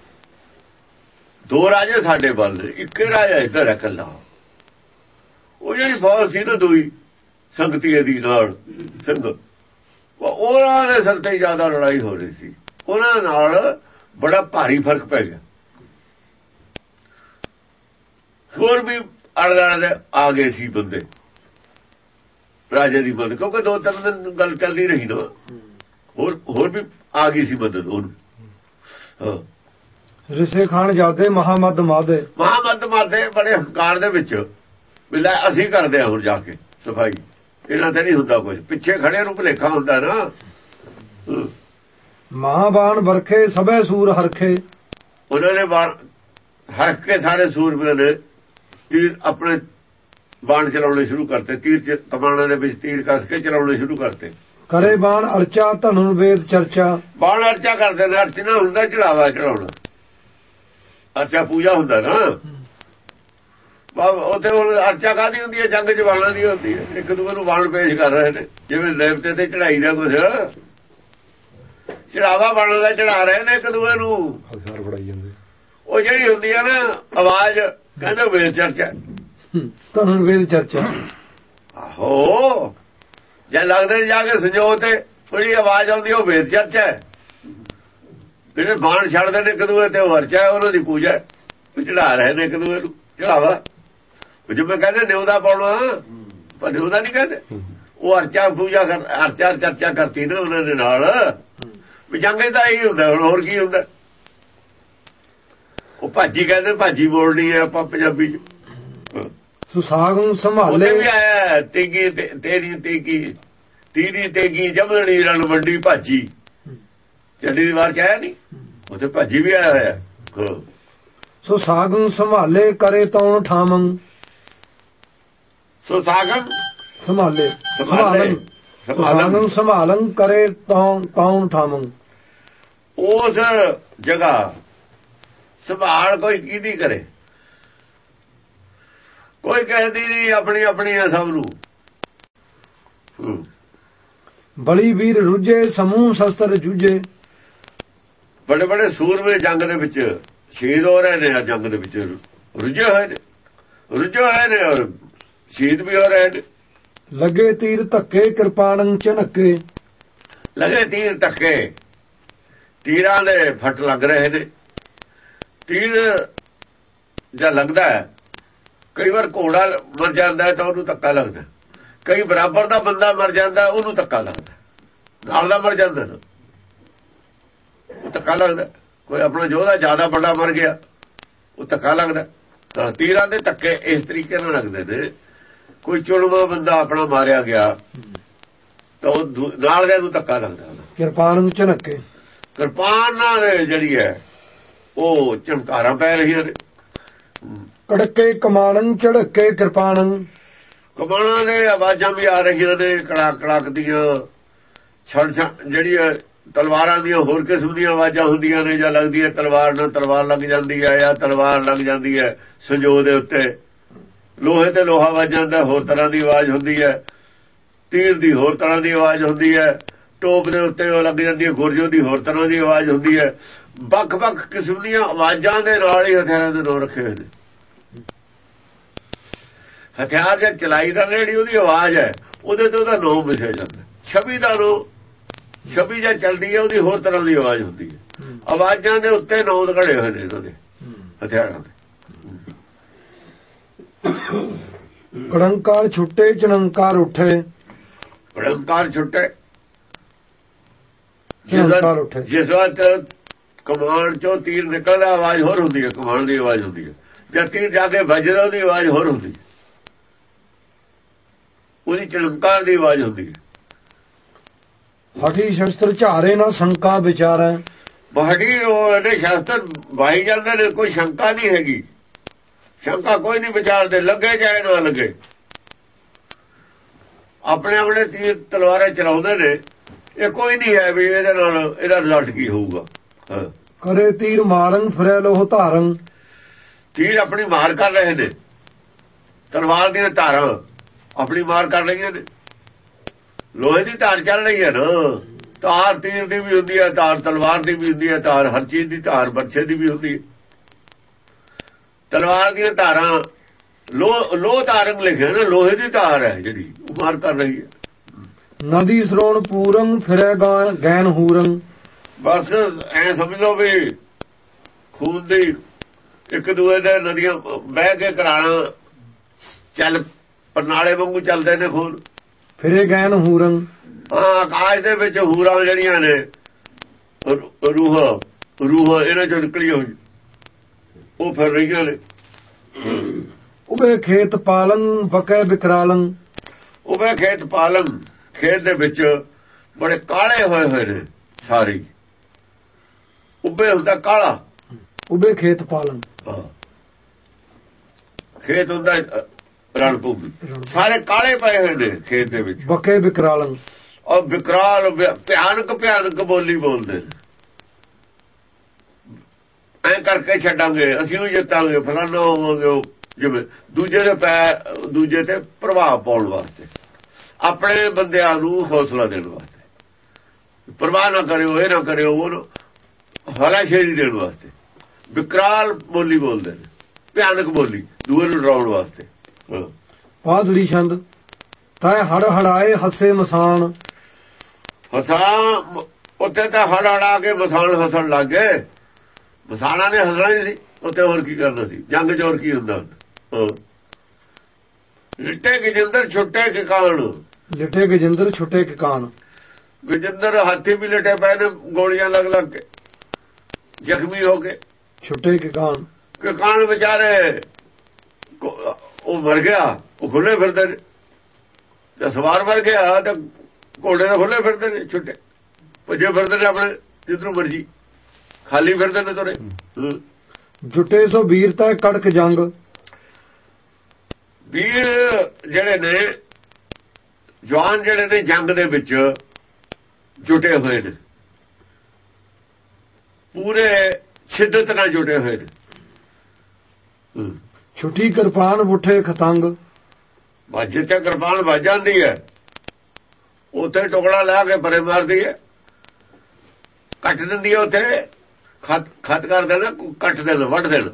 Speaker 1: ਦੋ ਰਾਜੇ ਸਾਡੇ ਵੱਲ ਨੇ, ਇੱਕ ਰਾਜਾ ਇੱਧਰ ਹੈ ਇਕੱਲਾ। ਉਹ ਜਿਹੜੀ ਫੌਜ ਸੀ ਨਾ ਦੋਈ ਸੰਗਤੀ ਦੀ ਨਾਲ ਸਿੰਘ, ਉਹਨਾਂ ਦੇ ਸਿਰ ਤੇ ਜ਼ਿਆਦਾ ਲੜਾਈ ਹੋ ਰਹੀ ਸੀ। ਉਹਨਾਂ ਨਾਲ ਬੜਾ ਭਾਰੀ ਫਰਕ ਪੈ ਗਿਆ। ਹੋਰ ਵੀ ਆਲੇ ਦੁਆਲੇ ਦੇ ਆ ਗਏ ਸੀ ਬੰਦੇ ਰਾਜੇ ਦੀ ਮਦਦ, ਕਿਉਂਕਿ ਦੋ ਤਿੰਨ ਦਿਨ ਗੱਲ ਚੱਲਦੀ ਰਹੀ ਨਾ। ਹੋਰ ਹੋਰ ਵੀ ਆ ਗਈ ਸੀ ਮਦਦ ਉਹਨੂੰ। ਹਾਂ,
Speaker 2: ਰਿਸੇ ਖਾਨ ਜਾਦੇ ਮਹਾਮਦ ਮਾਦੇ।
Speaker 1: ਮਹਾਮਦ ਮਾਦੇ ਬੜੇ ਹੰਕਾਰ ਦੇ ਵਿੱਚ ਵੀ ਲੈ ਅਸੀਂ ਕਰਦੇ ਹਾਂ ਹੁਣ ਜਾ ਕੇ ਸਫਾਈ, ਇਹਨਾਂ ਤੇ ਨਹੀਂ ਹੁੰਦਾ ਕੁਝ। ਪਿੱਛੇ ਖੜੇ ਨੂੰ ਭੁਲੇਖਾ ਹੁੰਦਾ ਨਾ।
Speaker 2: ਮਹਾਬਾਣ ਵਰਖੇ ਸਭੇ ਸੂਰ ਹਰਖੇ।
Speaker 1: ਉਹਨਾਂ ਨੇ ਬਾਣ ਹਰਖ ਕੇ ਸਾਰੇ ਸੂਰਮੇ ਨੇ ਤੀਰ ਆਪਣੇ ਬਾਣ ਚਲਾਉਣੇ ਸ਼ੁਰੂ ਕਰਤੇ। ਤੀਰ ਚ ਕਮਾਨਾਂ ਦੇ ਵਿੱਚ ਤੀਰ ਕੱਸ ਕੇ ਚਲਾਉਣੇ ਸ਼ੁਰੂ ਕਰਤੇ।
Speaker 2: ਕਰੇ ਬਾਣ ਅਰਚਾ ਧਨੁਰ ਵੇਦ ਚਰਚਾ।
Speaker 1: ਬਾਣ ਅਰਚਾ ਕਰਦੇ ਨੇ। ਅਰਚਨਾ ਹੁੰਦਾ ਚੜਾਵਾ ਚੜਾਉਣਾ, ਅਰਚਾ ਪੂਜਾ ਹੁੰਦਾ ਨਾ। ਉੱਥੇ ਹੁਣ ਅਰਚਾ ਕਾਹਦੀ ਹੁੰਦੀ ਹੈ? ਜੰਗ ਚ ਬਾਣਾਂ ਦੀ ਹੁੰਦੀ ਹੈ। ਇੱਕ ਦੂਜੇ ਨੂੰ ਬਾਣ ਪੇਸ਼ ਕਰ ਰਹੇ ਨੇ, ਜਿਵੇਂ ਦੇਵਤੇ ਤੇ ਚੜਾਈ ਦਾ ਕੁਛ ਚੜਾਵਾ ਬਾਣਾਂ ਦਾ ਚੜਾ ਰਹੇ ਨੇ ਇੱਕ ਦੂਜੇ ਨੂੰ, ਹਥਿਆਰ ਫੜਾਈ ਜਾਂਦੇ। ਉਹ ਜਿਹੜੀ ਹੁੰਦੀ ਆ ਨਾ ਆਵਾਜ਼, ਕਹਿੰਦੇ ਵੇਦ ਚਰਚਾ,
Speaker 2: ਧਨੁਰ ਵੇਦ ਚਰਚਾ।
Speaker 1: ਆਹੋ, ਜੇ ਲੱਗਦੇ ਜਾ ਕੇ ਸੰਜੋਗ ਤੇ ਜਿਹੜੀ ਆਵਾਜ਼ ਆਉਂਦੀ ਉਹ ਵੇਦ ਚਰਚਾ ਹੈ। ਜਿਹੜੇ ਬਾਣ ਛੱਡਦੇ ਨੇ ਇੱਕ ਦੂਜੇ ਤੇ ਉਹ ਅਰਚਾ ਹੈ, ਉਹਨਾਂ ਦੀ ਪੂਜਾ ਹੈ, ਚੜਾ ਰਹੇ ਨੇ ਇੱਕ ਦੂਜੇ ਨੂੰ। ਚੜਾਵਾ ਜਿਵੇਂ ਕਹਿੰਦੇ ਨਿਉਦਾ ਪਾਉਣਾ, ਪਰ ਨਿਉਦਾ ਨਹੀਂ ਕਹਿੰਦੇ। ਉਹ ਅਰਚਾ ਪੂਜਾ ਕਰ, ਅਰਚਾ ਚਰਚਾ ਕਰਤੀ ਨਾ ਉਹਨਾਂ ਦੇ ਨਾਲ ਵੀ ਜੰਗ ਦਾ ਇਹੀ ਹੁੰਦਾ। ਹੁਣ ਹੋਰ ਕੀ ਹੁੰਦਾ? ਉਹ ਭਾਜੀ ਕਹਿੰਦੇ, ਭਾਜੀ ਬੋਲਣੀ ਹੈ ਆਪਾਂ ਪੰਜਾਬੀ ਚ।
Speaker 2: ਸੁਸਾਗ ਨੂੰ ਸੰਭਾਲੇ
Speaker 1: ਵੀ ਆਇਆ ਤੇਗੀ ਤੇਰੀ ਤੇਗੀ ਤੀਰੀ ਤੇਗੀ ਜਮਣੀ ਰਣ ਵੰਡੀ ਭਾਜੀ, ਚੱਡੀ ਦੀ ਵਾਰ ਚ ਆਇਆ ਨਹੀਂ, ਉੱਥੇ ਭਾਜੀ ਵੀ ਆਇਆ ਹੋਇਆ।
Speaker 2: ਸੋ ਸਾਗਨ ਸੰਭਾਲੇ ਕਰੇ ਤਾਂ ਠਾਮੰ,
Speaker 1: ਸੋ ਸਾਗਨ
Speaker 2: ਸੰਭਾਲੇ ਸੰਭਾਲਨ ਸਾਗਨ ਸੰਭਾਲਨ ਕਰੇ ਤਾਂ ਤਾਂ ਠਾਮੰ।
Speaker 1: ਉਸ ਜਗ੍ਹਾ ਸੰਭਾਲ ਕੋਈ ਕਿਹਦੀ ਕਰੇ? ਕੋਈ ਕਹਿੰਦੀ ਨਹੀਂ, ਆਪਣੀ ਆਪਣੀ ਆ ਸਭ ਨੂੰ।
Speaker 2: ਬਲੀ ਵੀਰ ਰੁੱਝੇ ਸਮੂਹ ਸ਼ਸਤਰ ਜੂਝੇ।
Speaker 1: ਬੜੇ ਬੜੇ ਸੂਰਮੇ ਜੰਗ ਦੇ ਵਿੱਚ ਸ਼ਹੀਦ ਹੋ ਰਹੇ ਨੇ, ਜੰਗ ਦੇ ਵਿੱਚ ਰੁੱਝੇ ਹੋਏ ਨੇ, ਰੁੱਝੇ ਹੋਏ ਨੇ ਔਰ ਸ਼ਹੀਦ ਵੀ ਹੋ ਰਹੇ ਨੇ।
Speaker 2: ਲੱਗੇ ਤੀਰ ਧੱਕੇ ਕਿਰਪਾਨੰ ਝਨਕੇ।
Speaker 1: ਲੱਗੇ ਤੀਰ ਧੱਕੇ, ਤੀਰਾਂ ਦੇ ਫੱਟ ਲੱਗ ਰਹੇ ਨੇ। ਤੀਰ ਜਾਂ ਲੱਗਦਾ ਹੈ, ਕਈ ਵਾਰ ਘੋੜਾ ਮਰ ਜਾਂਦਾ ਤਾਂ ਉਹਨੂੰ ਧੱਕਾ ਲੱਗਦਾ, ਕਈ ਬਰਾਬਰ ਦਾ ਬੰਦਾ ਮਰ ਜਾਂਦਾ ਉਹਨੂੰ ਧੱਕਾ ਲੱਗਦਾ, ਨਾਲ ਦਾ ਮਰ ਜਾਂਦਾ ਨਾ ਉਹ ਧੱਕਾ ਲੱਗਦਾ। ਕੋਈ ਆਪਣਾ ਯੋਧਾ ਜ਼ਿਆਦਾ ਵੱਡਾ ਮਰ ਗਿਆ ਉਹ ਧੱਕਾ ਲੱਗਦਾ। ਤਾਂ ਤੀਰਾਂ ਦੇ ਧੱਕੇ ਇਸ ਤਰੀਕੇ ਨਾਲ ਲੱਗਦੇ ਨੇ। ਕੋਈ ਚੁਣਵਾ ਬੰਦਾ ਆਪਣਾ ਮਾਰਿਆ ਗਿਆ ਤਾਂ ਉਹ ਨਾਲ ਦੇ ਨੂੰ ਧੱਕਾ ਲੱਗਦਾ।
Speaker 2: ਕਿਰਪਾਨ ਝਨਕੇ,
Speaker 1: ਕਿਰਪਾਨ ਨਾਲ ਜਿਹੜੀ ਹੈ ਉਹ ਝਣਕਾਰਾਂ ਪੈ ਰਹੀਆਂ ਨੇ।
Speaker 2: ਕੜਕੇ ਕਮਾਨਨ ਝੜਕੇ ਕਿਰਪਾਨਨ,
Speaker 1: ਕਮਾਨਾਂ ਦੇ ਆਵਾਜ਼ਾਂ ਵੀ ਆ ਰਹੀਆਂ ਨੇ, ਕੜਾਕ ਕੜਾਕ ਦੀਆਂ। ਛੜ ਛੜ ਜਿਹੜੀ ਤਲਵਾਰਾਂ ਦੀਆਂ ਹੋਰ ਕਿਸਮ ਦੀਆਂ ਆਵਾਜ਼ਾਂ ਹੁੰਦੀਆਂ ਨੇ, ਜਾਂ ਲੱਗਦੀ ਹੈ ਤਲਵਾਰ ਨਾਲ ਤਲਵਾਰ ਲੱਗ ਜਾਂਦੀ ਹੈ, ਜਾਂ ਤਲਵਾਰ ਲੱਗ ਜਾਂਦੀ ਹੈ ਸੰਜੋ ਦੇ ਉੱਤੇ। ਲੋਹੇ ਤੇ ਲੋਹਾ ਵੱਜ ਜਾਂਦਾ, ਹੋਰ ਤਰ੍ਹਾਂ ਦੀ ਆਵਾਜ਼ ਹੁੰਦੀ ਹੈ। ਤੀਰ ਦੀ ਹੋਰ ਤਰ੍ਹਾਂ ਦੀ ਆਵਾਜ਼ ਹੁੰਦੀ ਹੈ। ਟੋਪ ਦੇ ਉੱਤੇ ਉਹ ਲੱਗ ਜਾਂਦੀ ਹੈ, ਗੁਰਜੋ ਦੀ ਹੋਰ ਤਰ੍ਹਾਂ ਦੀ ਆਵਾਜ਼ ਹੁੰਦੀ ਹੈ। ਵੱਖ ਵੱਖ ਕਿਸਮ ਦੀਆਂ ਆਵਾਜ਼ਾਂ ਦੇ ਨਾਲ ਹੀ ਹਥਿਆਰਾਂ ਦੇ ਨਾਂ ਰੱਖੇ ਹੋਏ ਨੇ। ਹਥਿਆਰ ਜੇ ਚਲਾਈ ਦਾ ਜਿਹੜੀ ਉਹਦੀ ਆਵਾਜ਼ ਹੈ, ਉਹਦੇ ਤੇ ਉਹਦਾ ਨਾਮ ਲਿਖਿਆ ਜਾਂਦਾ। ਛਵੀ ਦਾ ਨਾਮ, ਛਵੀ ਜੇ ਚੱਲਦੀ ਹੈ ਉਹਦੀ ਹੋਰ ਤਰ੍ਹਾਂ ਦੀ ਆਵਾਜ਼ ਹੁੰਦੀ ਹੈ। ਆਵਾਜ਼ਾਂ ਦੇ ਉੱਤੇ ਨਾਮ ਘੜੇ ਹੋਏ ਨੇ ਇਹਨਾਂ ਦੇ ਹਥਿਆਰਾਂ ਦੇ।
Speaker 2: ਕੜੰਕਾਰ ਛੁੱਟੇ ਚਣੰਕਾਰ ਉੱਠੇ।
Speaker 1: ਕੜੰਕਾਰ ਛੁੱਟੇ,
Speaker 2: ਉੱਠੇ
Speaker 1: ਜਿਸ ਵਕਤ ਕਮਾਨ ਚੋਂ ਤੀਰ ਨਿਕਲਦਾ ਆਵਾਜ਼ ਹੋਰ ਹੁੰਦੀ ਹੈ, ਕਮਾਨ ਦੀ ਆਵਾਜ਼ ਹੁੰਦੀ ਹੈ। ਜਦ ਤੀਰ ਜਾ ਕੇ ਵੱਜਦਾ ਉਹਦੀ ਆਵਾਜ਼ ਹੋਰ ਹੁੰਦੀ ਹੈ, ਉਹਦੀ ਚਣੰਕਾਰ ਦੀ ਆਵਾਜ਼ ਹੁੰਦੀ ਹੈ।
Speaker 2: ਹਠੀ ਸ਼ਸਤਰ ਝਾਰੇ ਨਾ ਸ਼ੰਕਾ ਵਿਚਾਰੈ।
Speaker 1: ਬਹੜੀ ਉਹ ਇਹਦੇ ਸ਼ਸਤਰ ਵਾਹੀ ਜਾਂਦੇ ਨੇ, ਕੋਈ ਸ਼ੰਕਾ ਨਹੀਂ ਹੈਗੀ। ਸ਼ੰਕਾ ਕੋਈ ਨਹੀਂ ਵਿਚਾਰਦੇ, ਲੱਗੇ ਚਾਹੇ ਨਾ ਲੱਗੇ। ਆਪਣੇ ਆਪਣੇ ਤੀਰ ਤਲਵਾਰਾਂ ਚਲਾਉਂਦੇ ਨੇ। ਇਹ ਕੋਈ ਨਹੀਂ ਹੈ ਵੀ ਇਹਦੇ ਨਾਲ ਇਹਦਾ ਰਿਜ਼ਲਟ ਕੀ ਹੋਊਗਾ।
Speaker 2: ਕਰੇ ਤੀਰ ਮਾਰਨ ਫਿਰੈ ਲੋਹ ਧਾਰਨ।
Speaker 1: ਤੀਰ ਆਪਣੀ ਮਾਰ ਕਰ ਰਹੇ ਨੇ, ਤਲਵਾਰ ਦੀਆਂ ਧਾਰਾਂ ਆਪਣੀ ਮਾਰ ਕਰ ਰਹੀਆਂ ਨੇ। ਲੋਹੇ ਦੀ ਧਾਰ ਚੱਲ ਰਹੀ ਹੈ ਨਾ, ਧਾਰ ਤੀਰ ਦੀ ਵੀ ਹੁੰਦੀ ਹੈ, ਧਾਰ ਤਲਵਾਰ ਦੀ ਵੀ ਹੁੰਦੀ ਹੈ, ਧਾਰ ਹਰ ਚੀਜ਼ ਦੀ, ਧਾਰ ਬਰਛੇ ਦੀ ਵੀ ਹੁੰਦੀ ਹੈ। ਤਲਵਾਰ ਦੀਆਂ ਧਾਰਾਂ ਲੋਹ ਲੋਹ ਧਾਰਮ ਲਿਖਿਆ ਨਾ, ਲੋਹੇ ਦੀ ਧਾਰ ਹੈ ਜਿਹੜੀ ਉਹ ਮਾਰ ਕਰ ਰਹੀ ਹੈ।
Speaker 2: ਨਦੀ ਸਰੋਣ ਪੂਰਨ ਫਿਰੈ ਗੈਨ ਹੂਰਨ। ਬਸ
Speaker 1: ਐ ਸਮਝ ਲਓ ਵੀ ਖੂਨ ਦੀ ਇੱਕ ਦੂਏ ਦੇ ਨਦੀਆਂ ਬਹਿ ਕੇ ਕਰਾਣਾ ਚੱਲ ਪਰਨਾਲੇ ਵਾਂਗੂ ਚੱਲਦੇ ਨੇ ਖੂਨ।
Speaker 2: ਫਿਰੇ ਗੈਨ ਹੂਰਨ,
Speaker 1: ਹਾਂ ਆਕਾਸ਼ ਦੇ ਵਿੱਚ ਹੂਰਾਂ ਜਿਹੜੀਆਂ ਨੇ ਰੂਹ ਰੂਹ ਇਹਨਾਂ ਚੋਂ ਨਿਕਲੀ ਹੋਈ ਉਹ ਫਿਰ ਰਹੀਆਂ ਨੇ।
Speaker 2: ਉਬੇ ਖੇਤ ਪਾਲਨ ਬਕੈ ਬਿਕਰਾਲਨ।
Speaker 1: ਉਬੇ ਖੇਤ ਪਾਲਨ, ਖੇਤ ਦੇ ਵਿੱਚ ਬੜੇ ਕਾਲੇ ਹੋਏ ਹੋਏ ਨੇ ਸਾਰੇ। ਉਬੇ ਹੁੰਦਾ ਕਾਲਾ,
Speaker 2: ਉਬੇ ਖੇਤ ਪਾਲਨ।
Speaker 1: ਖੇਤ ਹੁੰਦਾ ਰਣ ਭੂਮੀ, ਸਾਰੇ ਕਾਲੇ ਪਏ ਹੋਏ ਨੇ ਖੇਤ ਦੇ ਵਿੱਚ।
Speaker 2: ਬਕੇ ਬਿਕਰਾਲਨ,
Speaker 1: ਔਰ ਬਿਕਰਾਲ ਭਿਆਨਕ ਭਿਆਨਕ ਬੋਲੀ ਬੋਲਦੇ ਨੇ। ਐਂ ਕਰਕੇ ਛੱਡਾਂਗੇ, ਅਸੀਂ ਵੀ ਜਿੱਤਾਂਗੇ, ਫਲਾਨਾ ਹੋਵਾਂਗੇ। ਜਿਵੇਂ ਦੂਜੇ ਦੇ ਪੈ ਦੂਜੇ ਤੇ ਪ੍ਰਭਾਵ ਪਾਉਣ ਵਾਸਤੇ, ਆਪਣੇ ਬੰਦਿਆਂ ਨੂੰ ਹੌਸਲਾ ਦੇਣ ਵਾਸਤੇ, ਪਰਵਾਹ ਨਾ ਕਰਿਓ, ਇਹ ਨਾ ਕਰਿਓ, ਉਹ ਹਲਾਸ਼ੇਰੀ ਦੇਣ ਵਾਸਤੇ ਵਿਕਰਾਲ ਬੋਲੀ ਬੋਲਦੇ ਨੇ, ਭਿਆਨਕ ਬੋਲੀ ਦੂਏ ਨੂੰ ਡਰਾਉਣ ਵਾਸਤੇ।
Speaker 2: ਪਾਦੜੀ ਛੰਦ ਤਾਂ ਹੜ ਹੜਾਏ ਹੱਸੇ ਮਸਾਨ।
Speaker 1: ਹਸਾਂ ਉੱਥੇ ਤਾਂ ਹੜ ਹੜਾ ਕੇ ਮਸਾਨ ਹੱਸਣ ਲੱਗ ਗਏ। ਮਸਾਨਾਂ ਨੇ ਹੱਸਣਾ ਹੀ ਸੀ ਉੱਥੇ, ਹੋਰ ਕੀ ਕਰਨਾ ਸੀ। ਜੰਗ ਚ ਹੋਰ ਕੀ ਹੁੰਦਾ। ਲਿਟੇ ਗਜਿੰਦਰ ਛੁੱਟੇ ਕਿਕਾਨ,
Speaker 2: ਲਿਟੇ ਗਜਿੰਦਰ ਛੁੱਟੇ ਕਿਕਾਨ।
Speaker 1: ਗਜਿੰਦਰ ਹਾਥੀ ਵੀ ਲਿਟੇ ਪਏ ਨੇ ਗੋਲੀਆਂ ਲੱਗ ਲੱਗ ਕੇ, ਜ਼ਖਮੀ ਹੋ ਕੇ।
Speaker 2: ਛੁੱਟੇ ਕਿਕਾਨ,
Speaker 1: ਕਿਕਾਨ ਵਿਚਾਰੇ ਉਹ ਮਰ ਗਿਆ, ਉਹ ਖੁੱਲੇ ਫਿਰਦੇ ਨੇ। ਜੇ ਸਵਾਰ ਮਰ ਗਿਆ ਤਾਂ ਘੋੜੇ ਦੇ ਖੁੱਲੇ ਫਿਰਦੇ ਨੇ, ਛੁੱਟੇ ਭੱਜੇ ਫਿਰਦੇ ਨੇ ਆਪਣੇ ਜਿੱਧਰੋਂ ਮਰਜੀ, ਖਾਲੀ ਫਿਰਦੇ ਨੇ ਤੁਰੇ।
Speaker 2: ਜੁਟੇ ਸੋ ਵੀਰਤਾ ਕੜਕ ਜੰਗ,
Speaker 1: ਵੀਰ ਜਿਹੜੇ ਨੇ ਜਵਾਨ ਜਿਹੜੇ ਨੇ ਜੰਗ ਦੇ ਵਿੱਚ ਜੁਟੇ ਹੋਏ ਨੇ, ਪੂਰੇ ਸ਼ਿੱਦਤ ਨਾਲ ਜੁਟੇ ਹੋਏ ਨੇ।
Speaker 2: ਛੁੱਟੀ ਕਿਰਪਾਨ ਉੱਠੇ ਖਤੰਗ,
Speaker 1: ਜਿੱਥੇ ਕਿਰਪਾਨ ਵੱਜ ਜਾਂਦੀ ਹੈ ਉੱਥੇ ਟੁਕੜਾ ਲਾ ਕੇ ਪਰੇ ਮਾਰਦੀ ਹੈ, ਕੱਟ ਦਿੰਦੀ ਹੈ। ਉੱਥੇ ਖਤ ਖਤ ਕਰ ਦੇਣਾ, ਕੱਟ ਦੇਣਾ, ਵੱਢ ਦੇਣਾ।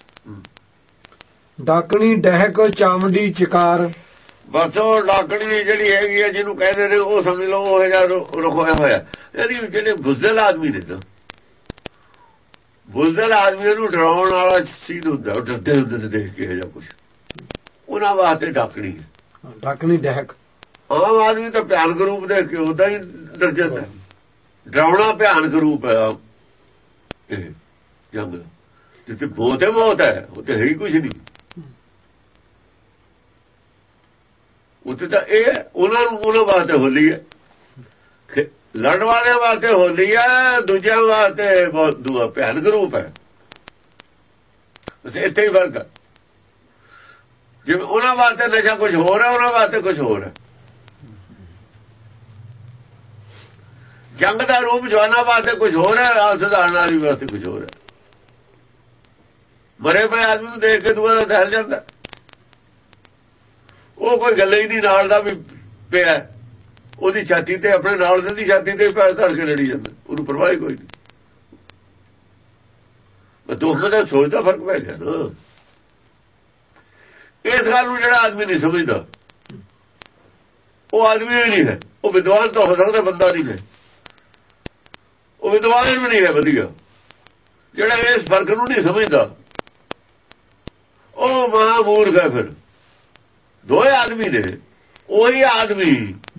Speaker 2: ਡਾਕਣੀ ਡਹਿਕ ਚਾਮੜੀ ਚਿਕਾਰ,
Speaker 1: ਬਸ ਉਹ ਡਾਕਣੀ ਜਿਹੜੀ ਹੈਗੀ ਹੈ ਜਿਹਨੂੰ ਕਹਿੰਦੇ ਨੇ, ਉਹ ਸਮਝ ਲਓ ਉਹ ਜਿਹਾ ਰੁਕੋਇਆ ਹੋਇਆ। ਇਹਦੀ ਜਿਹੜੇ ਬੁਜ਼ਦਲ ਆਦਮੀ ਨੇ ਨਾ, ਬੁਜ਼ਦਲ ਆਦਮੀ ਨੂੰ ਡਰਾਉਣ ਵਾਲਾ ਸੀਨ ਹੁੰਦਾ, ਉਹ ਡਰਦੇ ਹੁੰਦੇ ਨੇ ਦੇਖ ਕੇ ਇਹ ਜਾਂ ਕੁਛ, ਉਹਨਾਂ ਵਾਸਤੇ ਡਾਕਣੀ ਹੈ।
Speaker 2: ਡਾਕਣੀ ਡਹਿਕ,
Speaker 1: ਆਮ ਆਦਮੀ ਤਾਂ ਭਿਆਨਕ ਰੂਪ ਦੇਖ ਕੇ ਉਹਦਾ ਹੀ ਡਰ ਜਾਂਦਾ। ਡਰਾਉਣਾ ਭਿਆਨਕ ਰੂਪ ਹੈ ਇਹ ਜੰਗ ਦਾ, ਜਿੱਥੇ ਬਹੁਤ ਹੈ ਬਹੁਤ ਹੈ, ਉੱਥੇ ਹੈ ਹੀ ਕੁਛ ਨਹੀਂ। ਉੱਥੇ ਤਾਂ ਇਹ ਉਹਨਾਂ ਨੂੰ, ਉਹਨਾਂ ਵਾਸਤੇ ਹੋਲੀ ਹੈ, ਲੜਨ ਵਾਲਿਆਂ ਵਾਸਤੇ ਹੋਲੀ ਹੈ, ਦੂਜਿਆਂ ਵਾਸਤੇ ਬਹੁਤ ਦੂਆ ਭਿਆਨਕ ਰੂਪ ਹੈ। ਇੱਥੇ ਹੀ ਫਰਕ ਹੈ। ਜਿਵੇਂ ਉਹਨਾਂ ਵਾਸਤੇ ਨਸ਼ਾ ਕੁਝ ਹੋਰ ਹੈ, ਉਹਨਾਂ ਵਾਸਤੇ ਕੁਝ ਹੋਰ ਹੈ। ਜੰਗ ਦਾ ਰੂਪ ਜਵਾਨਾਂ ਵਾਸਤੇ ਕੁਝ ਹੋਰ ਹੈ, ਸਧਾਰਨ ਆਦਮੀ ਵਾਸਤੇ ਕੁਝ ਹੋਰ ਹੈ। ਮਰੇ ਪਏ ਆਦਮੀ ਨੂੰ ਦੇਖ ਕੇ ਦੂਆ ਦਾ ਦਹਿਲ ਜਾਂਦਾ, ਉਹ ਕੋਈ ਗੱਲ ਹੀ ਨਹੀਂ ਨਾਲ ਦਾ ਵੀ ਪਿਆ, ਉਹਦੀ ਛਾਤੀ ਤੇ, ਆਪਣੇ ਨਾਲ ਦੀ ਛਾਤੀ ਤੇ ਪੈਰ ਧਰ ਕੇ ਲੜੀ ਜਾਂਦਾ, ਉਹਨੂੰ ਪਰਵਾਹ ਕੋਈ ਨਹੀਂ। ਦੋਹਾਂ ਦਾ ਸੋਚ ਦਾ ਫਰਕ ਪੈ ਗਿਆ ਨਾ। ਇਸ ਗੱਲ ਨੂੰ ਜਿਹੜਾ ਆਦਮੀ ਨਹੀਂ ਸਮਝਦਾ ਉਹ ਆਦਮੀ ਹੀ ਨਹੀਂ ਹੈ। ਉਹ ਵਿਦਵਾਨ ਤਾਂ ਹੋ ਸਕਦਾ, ਬੰਦਾ ਨਹੀਂ ਹੈ। ਉਹ ਵਿਦਵਾਨ ਵੀ ਨਹੀਂ ਹੈ ਵਧੀਆ। ਜਿਹੜਾ ਇਸ ਫਰਕ ਨੂੰ ਨਹੀਂ ਸਮਝਦਾ ਉਹ ਮਹਾਮੂਰਖ ਹੈ। ਫਿਰ ਦੋਏ ਆਦਮੀ ਨੇ, ਉਹੀ ਆਦਮੀ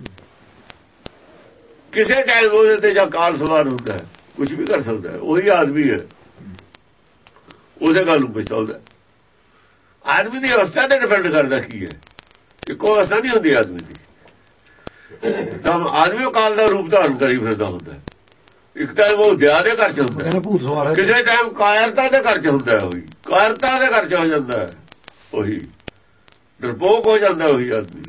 Speaker 1: ਕਿਸੇ ਟਾਈਮ ਉਹਦੇ ਤੇ ਜਾਂ ਕਾਰ ਸਵਾਰ ਹੁੰਦਾ ਹੈ, ਕੁਝ ਵੀ ਕਰ ਸਕਦਾ ਹੈ, ਉਹੀ ਆਦਮੀ ਹੈ। ਉਸੇ ਗੱਲ ਨੂੰ ਪਛਤਾਉਂਦਾ। ਆਦਮੀ ਦੀ ਅਵਸਥਾ ਤੇ ਡਿਪੈਂਡ ਕਰਦਾ ਕੀ ਹੈ, ਇੱਕੋ ਅਵਸਥਾ ਨਹੀਂ ਹੁੰਦੀ ਆਦਮੀ ਦੀ। ਤਾਂ ਆਦਮੀ ਉਹ ਕਾਲ ਦਾ ਰੂਪ ਧਾਰਨ ਕਰੀ ਫਿਰਦਾ ਹੁੰਦਾ। ਇੱਕ ਟਾਈਮ ਉਹ ਦਿਆ ਦੇ ਘਰ ਚ ਹੁੰਦਾ, ਕਿਸੇ ਟਾਈਮ ਕਾਇਰਤਾ ਦੇ ਘਰ ਚ ਹੁੰਦਾ, ਉਹੀ ਕਾਇਰਤਾ ਦੇ ਘਰ ਚ ਹੋ ਜਾਂਦਾ, ਉਹੀ ਡਰਪੋਕ ਹੋ ਜਾਂਦਾ ਉਹੀ ਆਦਮੀ।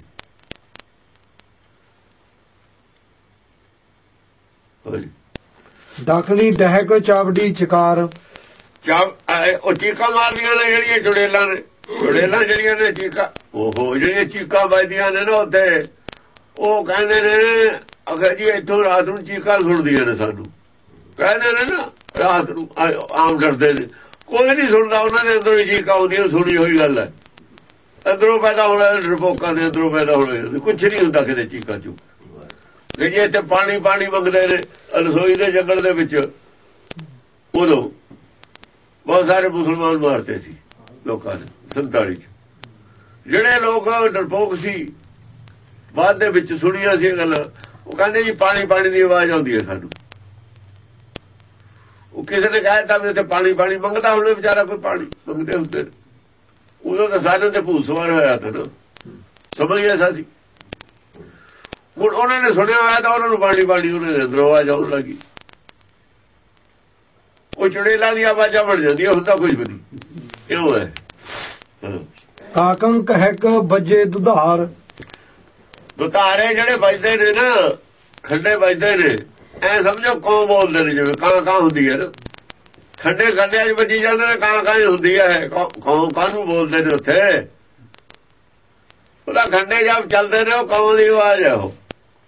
Speaker 2: ਡਾਕਣੀ ਡਹਿਕ ਚਾਵੜੀ ਚਿਕਾਰ,
Speaker 1: ਉਹ ਚੀਕਾਂ ਮਾਰਦੀਆਂ ਨੇ ਜਿਹੜੀਆਂ ਚੁੜੇਲਾਂ ਨੇ, ਚੁੜੇਲਾਂ ਜਿਹੜੀਆਂ ਨੇ ਚੀਕਾਂ, ਉਹ ਜਿਹੜੀਆਂ ਚੀਕਾਂ ਵੱਜਦੀਆਂ ਨੇ ਨਾ ਉੱਥੇ, ਉਹ ਕਹਿੰਦੇ ਨੇ ਅਗਰ ਜੀ ਇੱਥੋਂ ਰਾਤ ਨੂੰ ਚੀਕਾਂ ਸੁਣਦੀਆਂ ਨੇ, ਸਾਨੂੰ ਕਹਿੰਦੇ ਨੇ ਨਾ ਰਾਤ ਨੂੰ ਆਮ ਡਰਦੇ ਨੇ। ਕੋਈ ਨਹੀਂ ਸੁਣਦਾ, ਉਹਨਾਂ ਦੇ ਅੰਦਰੋਂ ਹੀ ਚੀਕਾਂ ਆਉਂਦੀਆਂ, ਸੁਣੀ ਹੋਈ ਗੱਲ ਹੈ। ਅੰਦਰੋਂ ਪੈਦਾ ਹੋਣਾ, ਡਰਪੋਕਾਂ ਦੇ ਅੰਦਰੋਂ ਪੈਦਾ ਹੋਣਾ, ਕੁਛ ਨਹੀਂ ਹੁੰਦਾ ਕਿਤੇ ਚੀਕਾਂ ਚੂ। ਜੇ ਇੱਥੇ ਪਾਣੀ ਪਾਣੀ ਮੰਗਦੇ ਨੇ ਰਸੋਈ ਦੇ ਜੰਗਲ ਦੇ ਵਿੱਚ, ਉਦੋਂ ਬਹੁਤ ਸਾਰੇ ਮੁਸਲਮਾਨ ਮਾਰਤੇ ਸੀ ਲੋਕਾਂ ਨੇ ਸੰਤਾਲੀ ਚ। ਜਿਹੜੇ ਲੋਕ ਡਰਪੋਕ ਸੀ, ਬਾਅਦ ਦੇ ਵਿੱਚ ਸੁਣੀਆਂ ਸੀ ਗੱਲ, ਉਹ ਕਹਿੰਦੇ ਜੀ ਪਾਣੀ ਪਾਣੀ ਦੀ ਆਵਾਜ਼ ਆਉਂਦੀ ਹੈ ਸਾਨੂੰ। ਉਹ ਕਿਸੇ ਨੇ ਕਹਿਤਾ ਵੀ ਉੱਥੇ ਪਾਣੀ ਪਾਣੀ ਮੰਗਦਾ ਹੁਣ ਵਿਚਾਰਾ, ਕੋਈ ਪਾਣੀ ਮੰਗਦੇ ਹੁੰਦੇ। ਉਦੋਂ ਤਾਂ ਸਾਰਿਆਂ ਤੇ ਭੂਤ ਸਵਾਰ ਹੋਇਆ ਤਾਂ ਨਾ, ਸਮਝ ਗਿਆ ਸਾਡੀ। ਹੁਣ ਉਹਨਾਂ ਨੇ ਸੁਣਿਆ ਹੋਇਆ ਤਾਂ ਉਹਨਾਂ ਨੂੰ ਪਾਣੀ ਪਾਣੀ ਉਹਨਾਂ ਦੇ ਅੰਦਰੋਂ ਆਵਾਜ਼ ਆਉਣ ਲੱਗੀ। ਉਹ ਚੁੜੇਲਾਂ ਦੀਆਂ ਆਵਾਜ਼ਾਂ ਬਣ ਜਾਂਦੀਆਂ, ਹੁੰਦਾ ਕੁਝ ਵੀ ਨਹੀਂ। ਇਹੋ ਹੈ
Speaker 2: ਕਾਕੰ ਕਹਿਕ ਵੱਜੇ ਦੁਧਾਰ,
Speaker 1: ਦੁਧਾਰੇ ਜਿਹੜੇ ਵੱਜਦੇ ਨੇ ਨਾ, ਖੰਡੇ ਵੱਜਦੇ ਨੇ, ਐ ਸਮਝੋ ਕੌਂ ਬੋਲਦੇ ਨੇ, ਜਿਵੇਂ ਕਾਂ ਕਾਂ ਹੁੰਦੀ ਹੈ ਨਾ, ਖੰਡੇ ਖੰਡਿਆਂ ਚ ਵੱਜੀ ਜਾਂਦੇ ਨੇ, ਕਾਂ ਕਾਂ ਹੁੰਦੀ ਹੈ। ਕੌਂ ਕਾਹਨੂੰ ਬੋਲਦੇ ਨੇ ਉੱਥੇ? ਉਹਦਾ ਖੰਡੇ ਜਦ ਚੱਲਦੇ ਨੇ, ਉਹ ਕੌਂ ਦੀ ਆਵਾਜ਼ ਹੈ। ਉਹ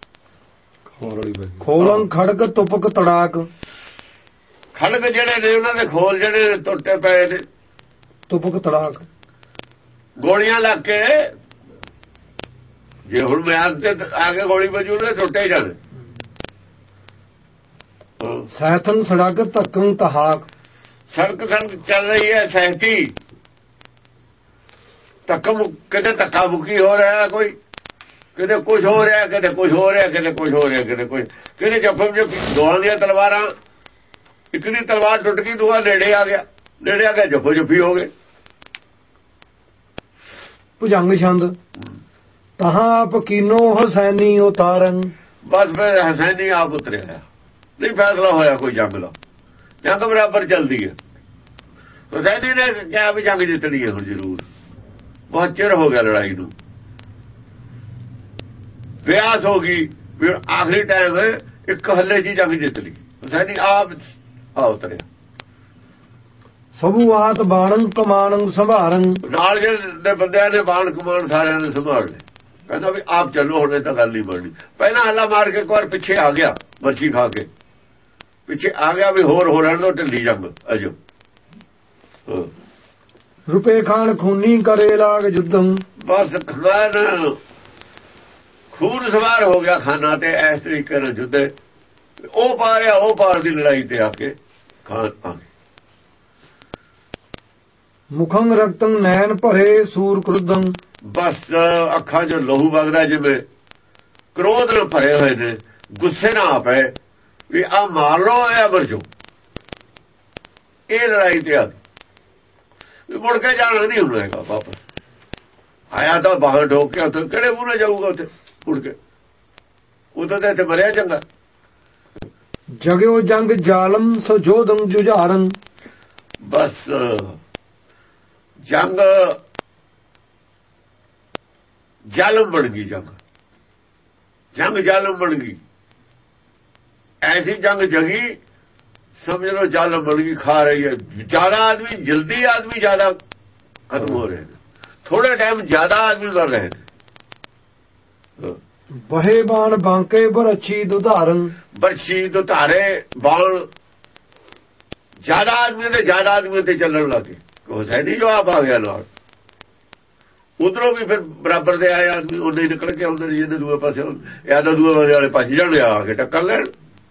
Speaker 2: ਖੋਲੰ ਖੜਕ ਤੁਪਕ ਤੜਾਕ,
Speaker 1: ਖੜਕ ਜਿਹੜੇ ਨੇ ਉਹਨਾਂ ਦੇ ਖੋਲ ਜਿਹੜੇ ਟੁੱਟੇ ਪਏ ਨੇ,
Speaker 2: ਤੁਪਕ ਤੜਾਕ
Speaker 1: ਗੋਲੀਆਂ ਲੱਗ ਕੇ, ਜੇ ਹੁਣ ਮਿਆਦ ਤੇ ਆ ਕੇ ਗੋਲੀ ਵੱਜੂ ਨੇ ਟੁੱਟੇ ਜਾਣੇ।
Speaker 2: ਸੈਥਨ ਸੜਕ ਧੱਕਣ ਤਹਾਕ,
Speaker 1: ਸੜਕ ਸੜਕ ਚੱਲ ਰਹੀ ਹੈ ਸਹਿਤੀ, ਧੱਕਾ ਕਿਤੇ ਧੱਕਾ ਮੁੱਕੀ ਹੋ ਰਿਹਾ, ਕੋਈ ਕਿਤੇ ਕੁਝ ਹੋ ਰਿਹਾ, ਕਿਤੇ ਕੁਝ ਹੋ ਰਿਹਾ, ਕਿਤੇ ਕੁਝ ਹੋ ਰਿਹਾ, ਕਿਤੇ ਕੁਝ ਕਿਤੇ ਜਫਮ ਜਫੀ। ਦੋਹਾਂ ਦੀਆਂ ਤਲਵਾਰਾਂ, ਇੱਕ ਦੀ ਤਲਵਾਰ ਟੁੱਟ ਗਈ, ਦੂਆ ਨੇੜੇ ਆ ਗਿਆ, ਨੇੜੇ ਆ ਗਿਆ ਜਫੋ ਜਫੀ ਹੋ ਗਏ।
Speaker 2: ਭੁਜੰਗ ਛੰਦ ਤਹਾਂ ਆਪ ਕੀਨੋ ਹਸੈਨੀ ਉਤਾਰਨ।
Speaker 1: ਬਸ ਫਿਰ ਹਸੈਨੀ ਆਪ ਉਤਰਿਆ, ਨਹੀਂ ਫੈਸਲਾ ਹੋਇਆ ਕੋਈ ਜੰਗ ਦਾ, ਜੰਗ ਬਰਾਬਰ ਚੱਲਦੀ ਹੈ। ਹਸੈਨੀ ਨੇ ਕਿਹਾ ਵੀ ਜੰਗ ਜਿੱਤਣੀ ਹੈ ਹੁਣ ਜ਼ਰੂਰ, ਬਹੁਤ ਚਿਰ ਹੋ ਗਿਆ ਲੜਾਈ ਨੂੰ, ਬਿਆਸ ਹੋ ਗਈ, ਫਿਰ ਆਖਰੀ ਟਾਈਮ ਇੱਕ ਹੱਲੇ ਚ ਜੰਗ ਜਿੱਤ ਲਈ। ਹਸੈਨੀ ਆਪ ਆ ਉਤਰਿਆ।
Speaker 2: ਸਭੂ ਆਤ ਬਾਣੰ ਕਮਾਨੰ ਸੰਭਾਰਨ। ਨਾਲ
Speaker 1: ਜਿਹੜੇ ਬੰਦਿਆਂ ਨੇ ਬਾਣ ਕਮਾਨ ਸਾਰਿਆਂ ਨੇ ਸੰਭਾਲ ਲਏ। ਕਹਿੰਦਾ ਵੀ ਆਪ ਚੱਲੋ, ਹੁਣ ਤਾਂ ਗੱਲ ਨਹੀਂ ਬਣਨੀ। ਪਹਿਲਾਂ ਹੱਲਾ ਮਾਰ ਕੇ ਇੱਕ ਵਾਰ ਪਿੱਛੇ ਆ ਗਿਆ, ਮਰਚੀ ਖਾ ਕੇ ਪਿੱਛੇ ਆ ਗਿਆ ਵੀ ਹੋਰ ਹੋ ਰਹਿਣ ਦੋ, ਢਿੱਲੀ ਜੰਗ ਅਜੋ।
Speaker 2: ਰੁਪਏ ਖਾਨ ਖੂਨੀ ਕਰੇ ਲਾਗ ਜੁੱਧੰ। ਬਸ
Speaker 1: ਖਾਨ ਖੂਨ ਸਵਾਰ ਹੋ ਗਿਆ ਖਾਨਾ ਤੇ, ਇਸ ਤਰੀਕੇ ਨਾਲ ਜੁੱਧੇ ਉਹ ਪਾ ਰਿਹਾ, ਉਹ ਪਾਰ ਦੀ ਲੜਾਈ ਤੇ ਆ ਕੇ ਖਾਨ ਆ ਗਏ।
Speaker 2: ਮੁਖੰ ਰਕਤੰ ਨੈਣ ਭਰੇ ਸੂਰ ਕ੍ਰੁੱਧੰ।
Speaker 1: ਬਸ ਅੱਖਾਂ 'ਚ ਲਹੂ ਵਗਦਾ, ਜਿਵੇਂ ਕ੍ਰੋਧ ਨਾਲ ਭਰੇ ਹੋਏ ਨੇ, ਗੁੱਸੇ ਨਾ ਆ ਪਏ ਵੀ ਆ ਮਾਰ ਲੋ ਜਾਂ ਮਰ ਜਾਓ। ਇਹ ਲੜਾਈ ਤੇ ਆ ਗਈ, ਮੁੜ ਕੇ ਜਾਣਾ ਨਹੀਂ ਹੁਣ ਹੈਗਾ ਵਾਪਸ। ਆਇਆ ਤਾਂ ਬਾਹਰ ਢੋਕ ਕੇ, ਉੱਥੇ ਕਿਹੜੇ ਮੂੰਹ ਨਾਲ ਜਾਊਗਾ ਉੱਥੇ ਮੁੜ ਕੇ, ਉਦੋਂ ਤਾਂ ਇੱਥੇ ਮਰਿਆ ਚੰਗਾ।
Speaker 2: ਜਗਿਓ ਜੰਗ ਜਾਲਮ ਸੋ ਜੋਧੰ ਜੁਝਾਰਨ।
Speaker 1: ਬਸ ਜੰਗ ਜਾਲਮ ਬਣ ਗਈ, ਜੰਗ ਜੰਗ ਜਾਲਮ ਬਣ ਗਈ। ਐਸੀ ਜੰਗ ਜਗੀ ਸਮਝ ਲਓ ਜਾਲਮ ਬਣ ਗਈ, ਖਾ ਰਹੀ ਹੈ। ਜ਼ਿਆਦਾ ਆਦਮੀ, ਜਲਦੀ ਆਦਮੀ ਜ਼ਿਆਦਾ ਖਤਮ ਹੋ ਰਹੇ ਨੇ, ਥੋੜੇ ਟਾਈਮ ਜ਼ਿਆਦਾ ਆਦਮੀ ਮਰ ਰਹੇ ਨੇ।
Speaker 2: ਬਹੇ ਬਾਣ ਬਾਂਕੇ ਬਰਛੀ ਦੁਧਾਰਨ। ਬਰਛੀ
Speaker 1: ਦੁਧਾਰੇ ਬਾਣ ਜ਼ਿਆਦਾ ਆਦਮੀ ਤੇ ਜ਼ਿਆਦਾ ਆਦਮੀ ਤੇ ਚੱਲਣ ਲੱਗੇ। ਹੁਸੈਨੀ ਜੋ ਆਪ ਆ ਗਿਆ ਨਾਲ, ਉਧਰੋਂ ਵੀ ਫਿਰ ਬਰਾਬਰ ਦੇ ਆਏ ਆਦਮੀ, ਉਹਨੇ ਨਿਕਲ ਕੇ ਆਉਂਦੇ ਨੇ ਜਿਹਦੇ ਦੂਏ ਪਾਸੇ, ਜਾਂ ਤਾਂ ਦੂਏ ਪਾਸੇ ਵਾਲੇ ਭੱਜ ਜਾਣ, ਆ ਕੇ ਟੱਕਰ ਲੈਣ।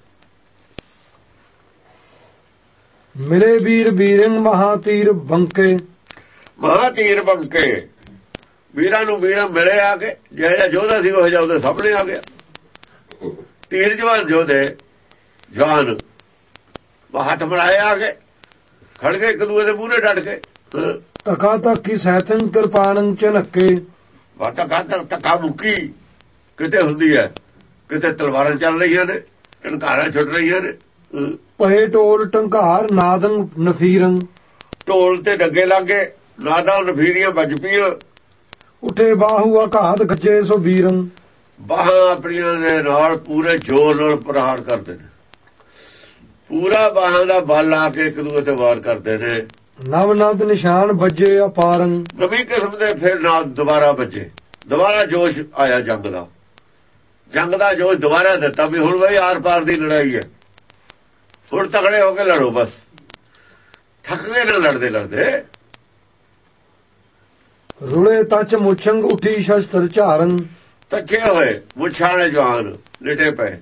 Speaker 2: ਮਿਲੇ ਵੀਰ ਵੀਰਨ ਮਹਾਤੀਰ ਬੰਕੇ।
Speaker 1: ਮਹਾਤੀਰ ਬੰਕੇ, ਵੀਰਾਂ ਨੂੰ ਵੀਰਾਂ ਮਿਲੇ ਆ ਕੇ, ਜਿਹੜਾ ਯੋਧਾ ਸੀ ਉਹ ਜਿਹਾ ਉਹਦੇ ਸਾਹਮਣੇ ਆ ਗਿਆ। ਤੀਰ ਜਵਾਨ ਯੋਧੇ ਜਵਾਨ ਹੱਥ ਬਣਾਏ ਆ ਕੇ ਖੜ ਗਏ ਇੱਕ ਦੂਏ ਦੇ ਮੂਹਰੇ ਡਟ ਕੇ।
Speaker 2: ਧੱਕਾ ਧੱਕੀ ਸੈਤਨ ਕਿਰਪਾਨੰ ਝਨੱਕੇ।
Speaker 1: ਧੱਕਾ ਧੱਕਾ ਮੁੱਕੀ ਕਿਤੇ ਹੁੰਦੀ ਹੈ, ਕਿਤੇ ਤਲਵਾਰਾਂ ਚੱਲ ਰਹੀਆਂ ਨੇ, ਟੰਕਾਰਾਂ ਛੁੱਟ ਰਹੀਆਂ ਨੇ।
Speaker 2: ਪਏ ਟੋਲ ਟੰਕਾਰ ਨਾਦੰ ਨਫੀਰੰ।
Speaker 1: ਢੋਲ ਤੇ ਡੱਗੇ ਲੱਗੇ, ਨਾਦਾਂ ਨਫੀਰੀਆਂ ਵੱਜ ਪਈਆਂ।
Speaker 2: ਉੱਠੇ ਬਾਹੂ ਆਘਾਤ ਗੱਜੇ ਸੋ ਵੀਰੰ।
Speaker 1: ਬਾਹਾਂ ਆਪਣੀਆਂ ਦੇ ਨਾਲ ਪੂਰੇ ਜ਼ੋਰ ਨਾਲ ਪ੍ਰਹਾਰ ਕਰਦੇ ਨੇ, ਪੂਰਾ ਬਾਹਾਂ ਦਾ ਬਲ ਆ ਕੇ ਇੱਕ ਦੂਏ ਤੇ ਵਾਰ ਕਰਦੇ ਨੇ।
Speaker 2: ਨਵ ਨਵ ਨਿਸ਼ਾਨ ਵੱਜੇ ਅਪਾਰੰ। ਨਵੀਂ
Speaker 1: ਕਿਸਮ ਦੇ ਫਿਰ ਨਾਲ ਦੁਬਾਰਾ ਵੱਜੇ, ਦੁਬਾਰਾ ਜੋਸ਼ ਆਇਆ ਜੰਗ ਦਾ। ਜੰਗ ਦਾ ਜੋਸ਼ ਦੁਬਾਰਾ ਦਿੱਤਾ ਵੀ ਹੁਣ ਬਈ ਆਰ ਪਾਰ ਦੀ ਲੜਾਈ ਹੈ, ਹੁਣ ਤਕੜੇ ਹੋ ਕੇ ਲੜੋ। ਬਸ ਥੱਕ ਗਏ ਨਾ ਲੜਦੇ ਲੜਦੇ।
Speaker 2: ਰੁਲੇ ਤੱਚ ਮੁੱਛੰਗ ਉੱਠੀ ਸ਼ਸਤਰ ਝਾਰਨ।
Speaker 1: ਤੱਕੇ ਹੋਏ ਮੁੱਛਾਂ ਨੇ ਜਵਾਨ ਲਿਟੇ ਪਏ,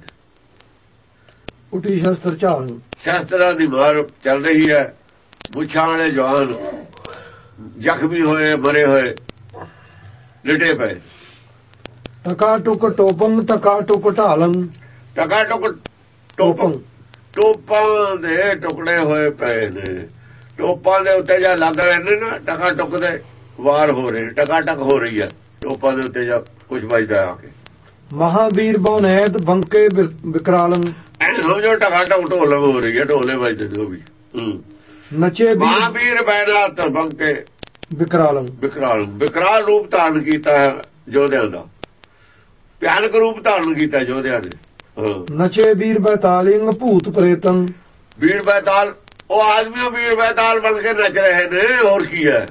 Speaker 2: ਉੱਠੀ ਸ਼ਸਤਰ ਝਾਰਨ।
Speaker 1: ਸ਼ਸਤਰਾਂ ਦੀ ਮਾਰ ਚੱਲ ਰਹੀ ਹੈ, ਮੁੱਛਾਂ ਵਾਲੇ ਜਵਾਨ ਜ਼ਖਮੀ ਹੋਏ, ਮਰੇ ਹੋਏ, ਲਿਟੇ ਪਏ।
Speaker 2: ਟਕਾ ਟੁਕ ਟੋਪੰ ਟਕਾ ਟੁਕ ਢਾਲੰ।
Speaker 1: ਟਕਾ ਟੁਕ ਟੋਪੰ, ਟੋਪਾਂ ਦੇ ਟੁਕੜੇ ਹੋਏ ਪਏ ਨੇ। ਟੋਪਾਂ ਦੇ ਉੱਤੇ ਜਾਂ ਲੱਗ ਰਹੇ ਨੇ ਨਾ, ਟਕਾ ਟੁਕ ਦੇ ਵਾਰ ਹੋ ਰਹੇ, ਟਕਾ ਟਕ ਹੋ ਰਹੀ ਹੈ ਟੋਪਾਂ ਦੇ ਉੱਤੇ, ਜਾਂ ਕੁਝ ਵੱਜਦਾ ਆ ਕੇ।
Speaker 2: ਮਹਾਵੀਰ ਬੌਨੈਤ ਬੰਕੇ ਵਿਕਰਾਲੰ।
Speaker 1: ਐ ਸਮਝੋ ਟਕਾ ਟਕ ਢੋਲ ਹੋ ਰਹੀ ਹੈ, ਢੋਲੇ ਵੱਜਦੇ ਨੇ ਉਹ ਵੀ।
Speaker 2: ਨਚੇ
Speaker 1: ਮਹਾਵੀਰ ਬੈਨਾਤ ਬੰਕੇ
Speaker 2: ਵਿਕਰਾਲੰ।
Speaker 1: ਵਿਕਰਾਲ ਵਿਕਰਾਲ ਰੂਪ ਧਾਰਨ ਕੀਤਾ ਹੈ ਯੋਧਿਆਂ ਦਾ, ਭਿਆਨਕ ਰੂਪ ਧਾਰਨ ਕੀਤਾ ਯੋਧਿਆਂ ਨੇ।
Speaker 2: ਨਚੇ ਵੀਰ ਬੈਤਾਲਿੰਗ ਭੂਤ ਪ੍ਰੇਤੰ।
Speaker 1: ਵੀਰ ਬੈਤਾਲ, ਉਹ ਆਦਮੀ ਵੀਰ ਬੈਤਾਲ ਬਣ ਕੇ ਨੱਚ ਰਹੇ ਨੇ, ਹੋਰ ਕੀ ਹੈ।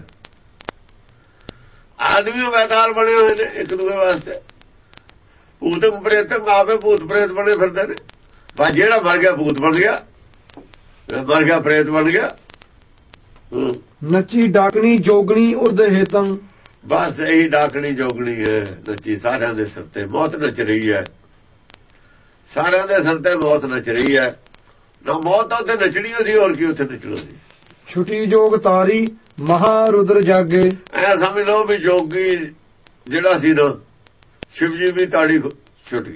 Speaker 1: ਆਦਮੀ ਬੈਤਾਲ ਬਣੇ ਹੋਏ ਨੇ ਇੱਕ ਦੂਜੇ ਵਾਸਤੇ। ਭੂਤ ਪ੍ਰੇਤ ਆਪੇ ਭੂਤ ਪ੍ਰੇਤ ਬਣੇ ਫਿਰਦੇ ਨੇ। ਬਸ ਜਿਹੜਾ ਮਰ ਗਿਆ ਭੂਤ ਬਣ ਗਿਆ, ਮਰ ਗਿਆ ਪ੍ਰੇਤ ਬਣ ਗਿਆ।
Speaker 2: ਨੱਚੀ ਡਾਕਣੀ ਜੋਗਣੀ ਉਰਦੇ ਹੇਤੰ।
Speaker 1: ਬਸ ਇਹੀ ਡਾਕਣੀ ਜੋਗਣੀ ਹੈ ਨੱਚੀ, ਸਾਰਿਆਂ ਦੇ ਸਿਰ ਤੇ ਮੌਤ ਨੱਚ ਰਹੀ ਹੈ, ਸਾਰਿਆਂ ਦੇ ਸਿਰ ਤੇ ਮੌਤ ਨੱਚ ਰਹੀ ਹੈ। ਨਾ ਮੌਤ ਤਾਂ ਉੱਥੇ ਨੱਚਣੀ ਸੀ, ਹੋਰ ਕੀ ਉੱਥੇ ਨੱਚਣਾ ਸੀ।
Speaker 2: ਛੁੱਟੀ ਜੋਗ ਤਾਰੀ ਮਹਾਰੁਦਰ ਜਾਗੇ।
Speaker 1: ਐ ਸਮਝ ਲਓ ਵੀ ਜੋਗੀ ਜਿਹੜਾ ਸੀ ਨਾ, ਸ਼ਿਵ ਜੀ ਵੀ ਤਾੜੀ ਛੁੱਟ ਗਈ।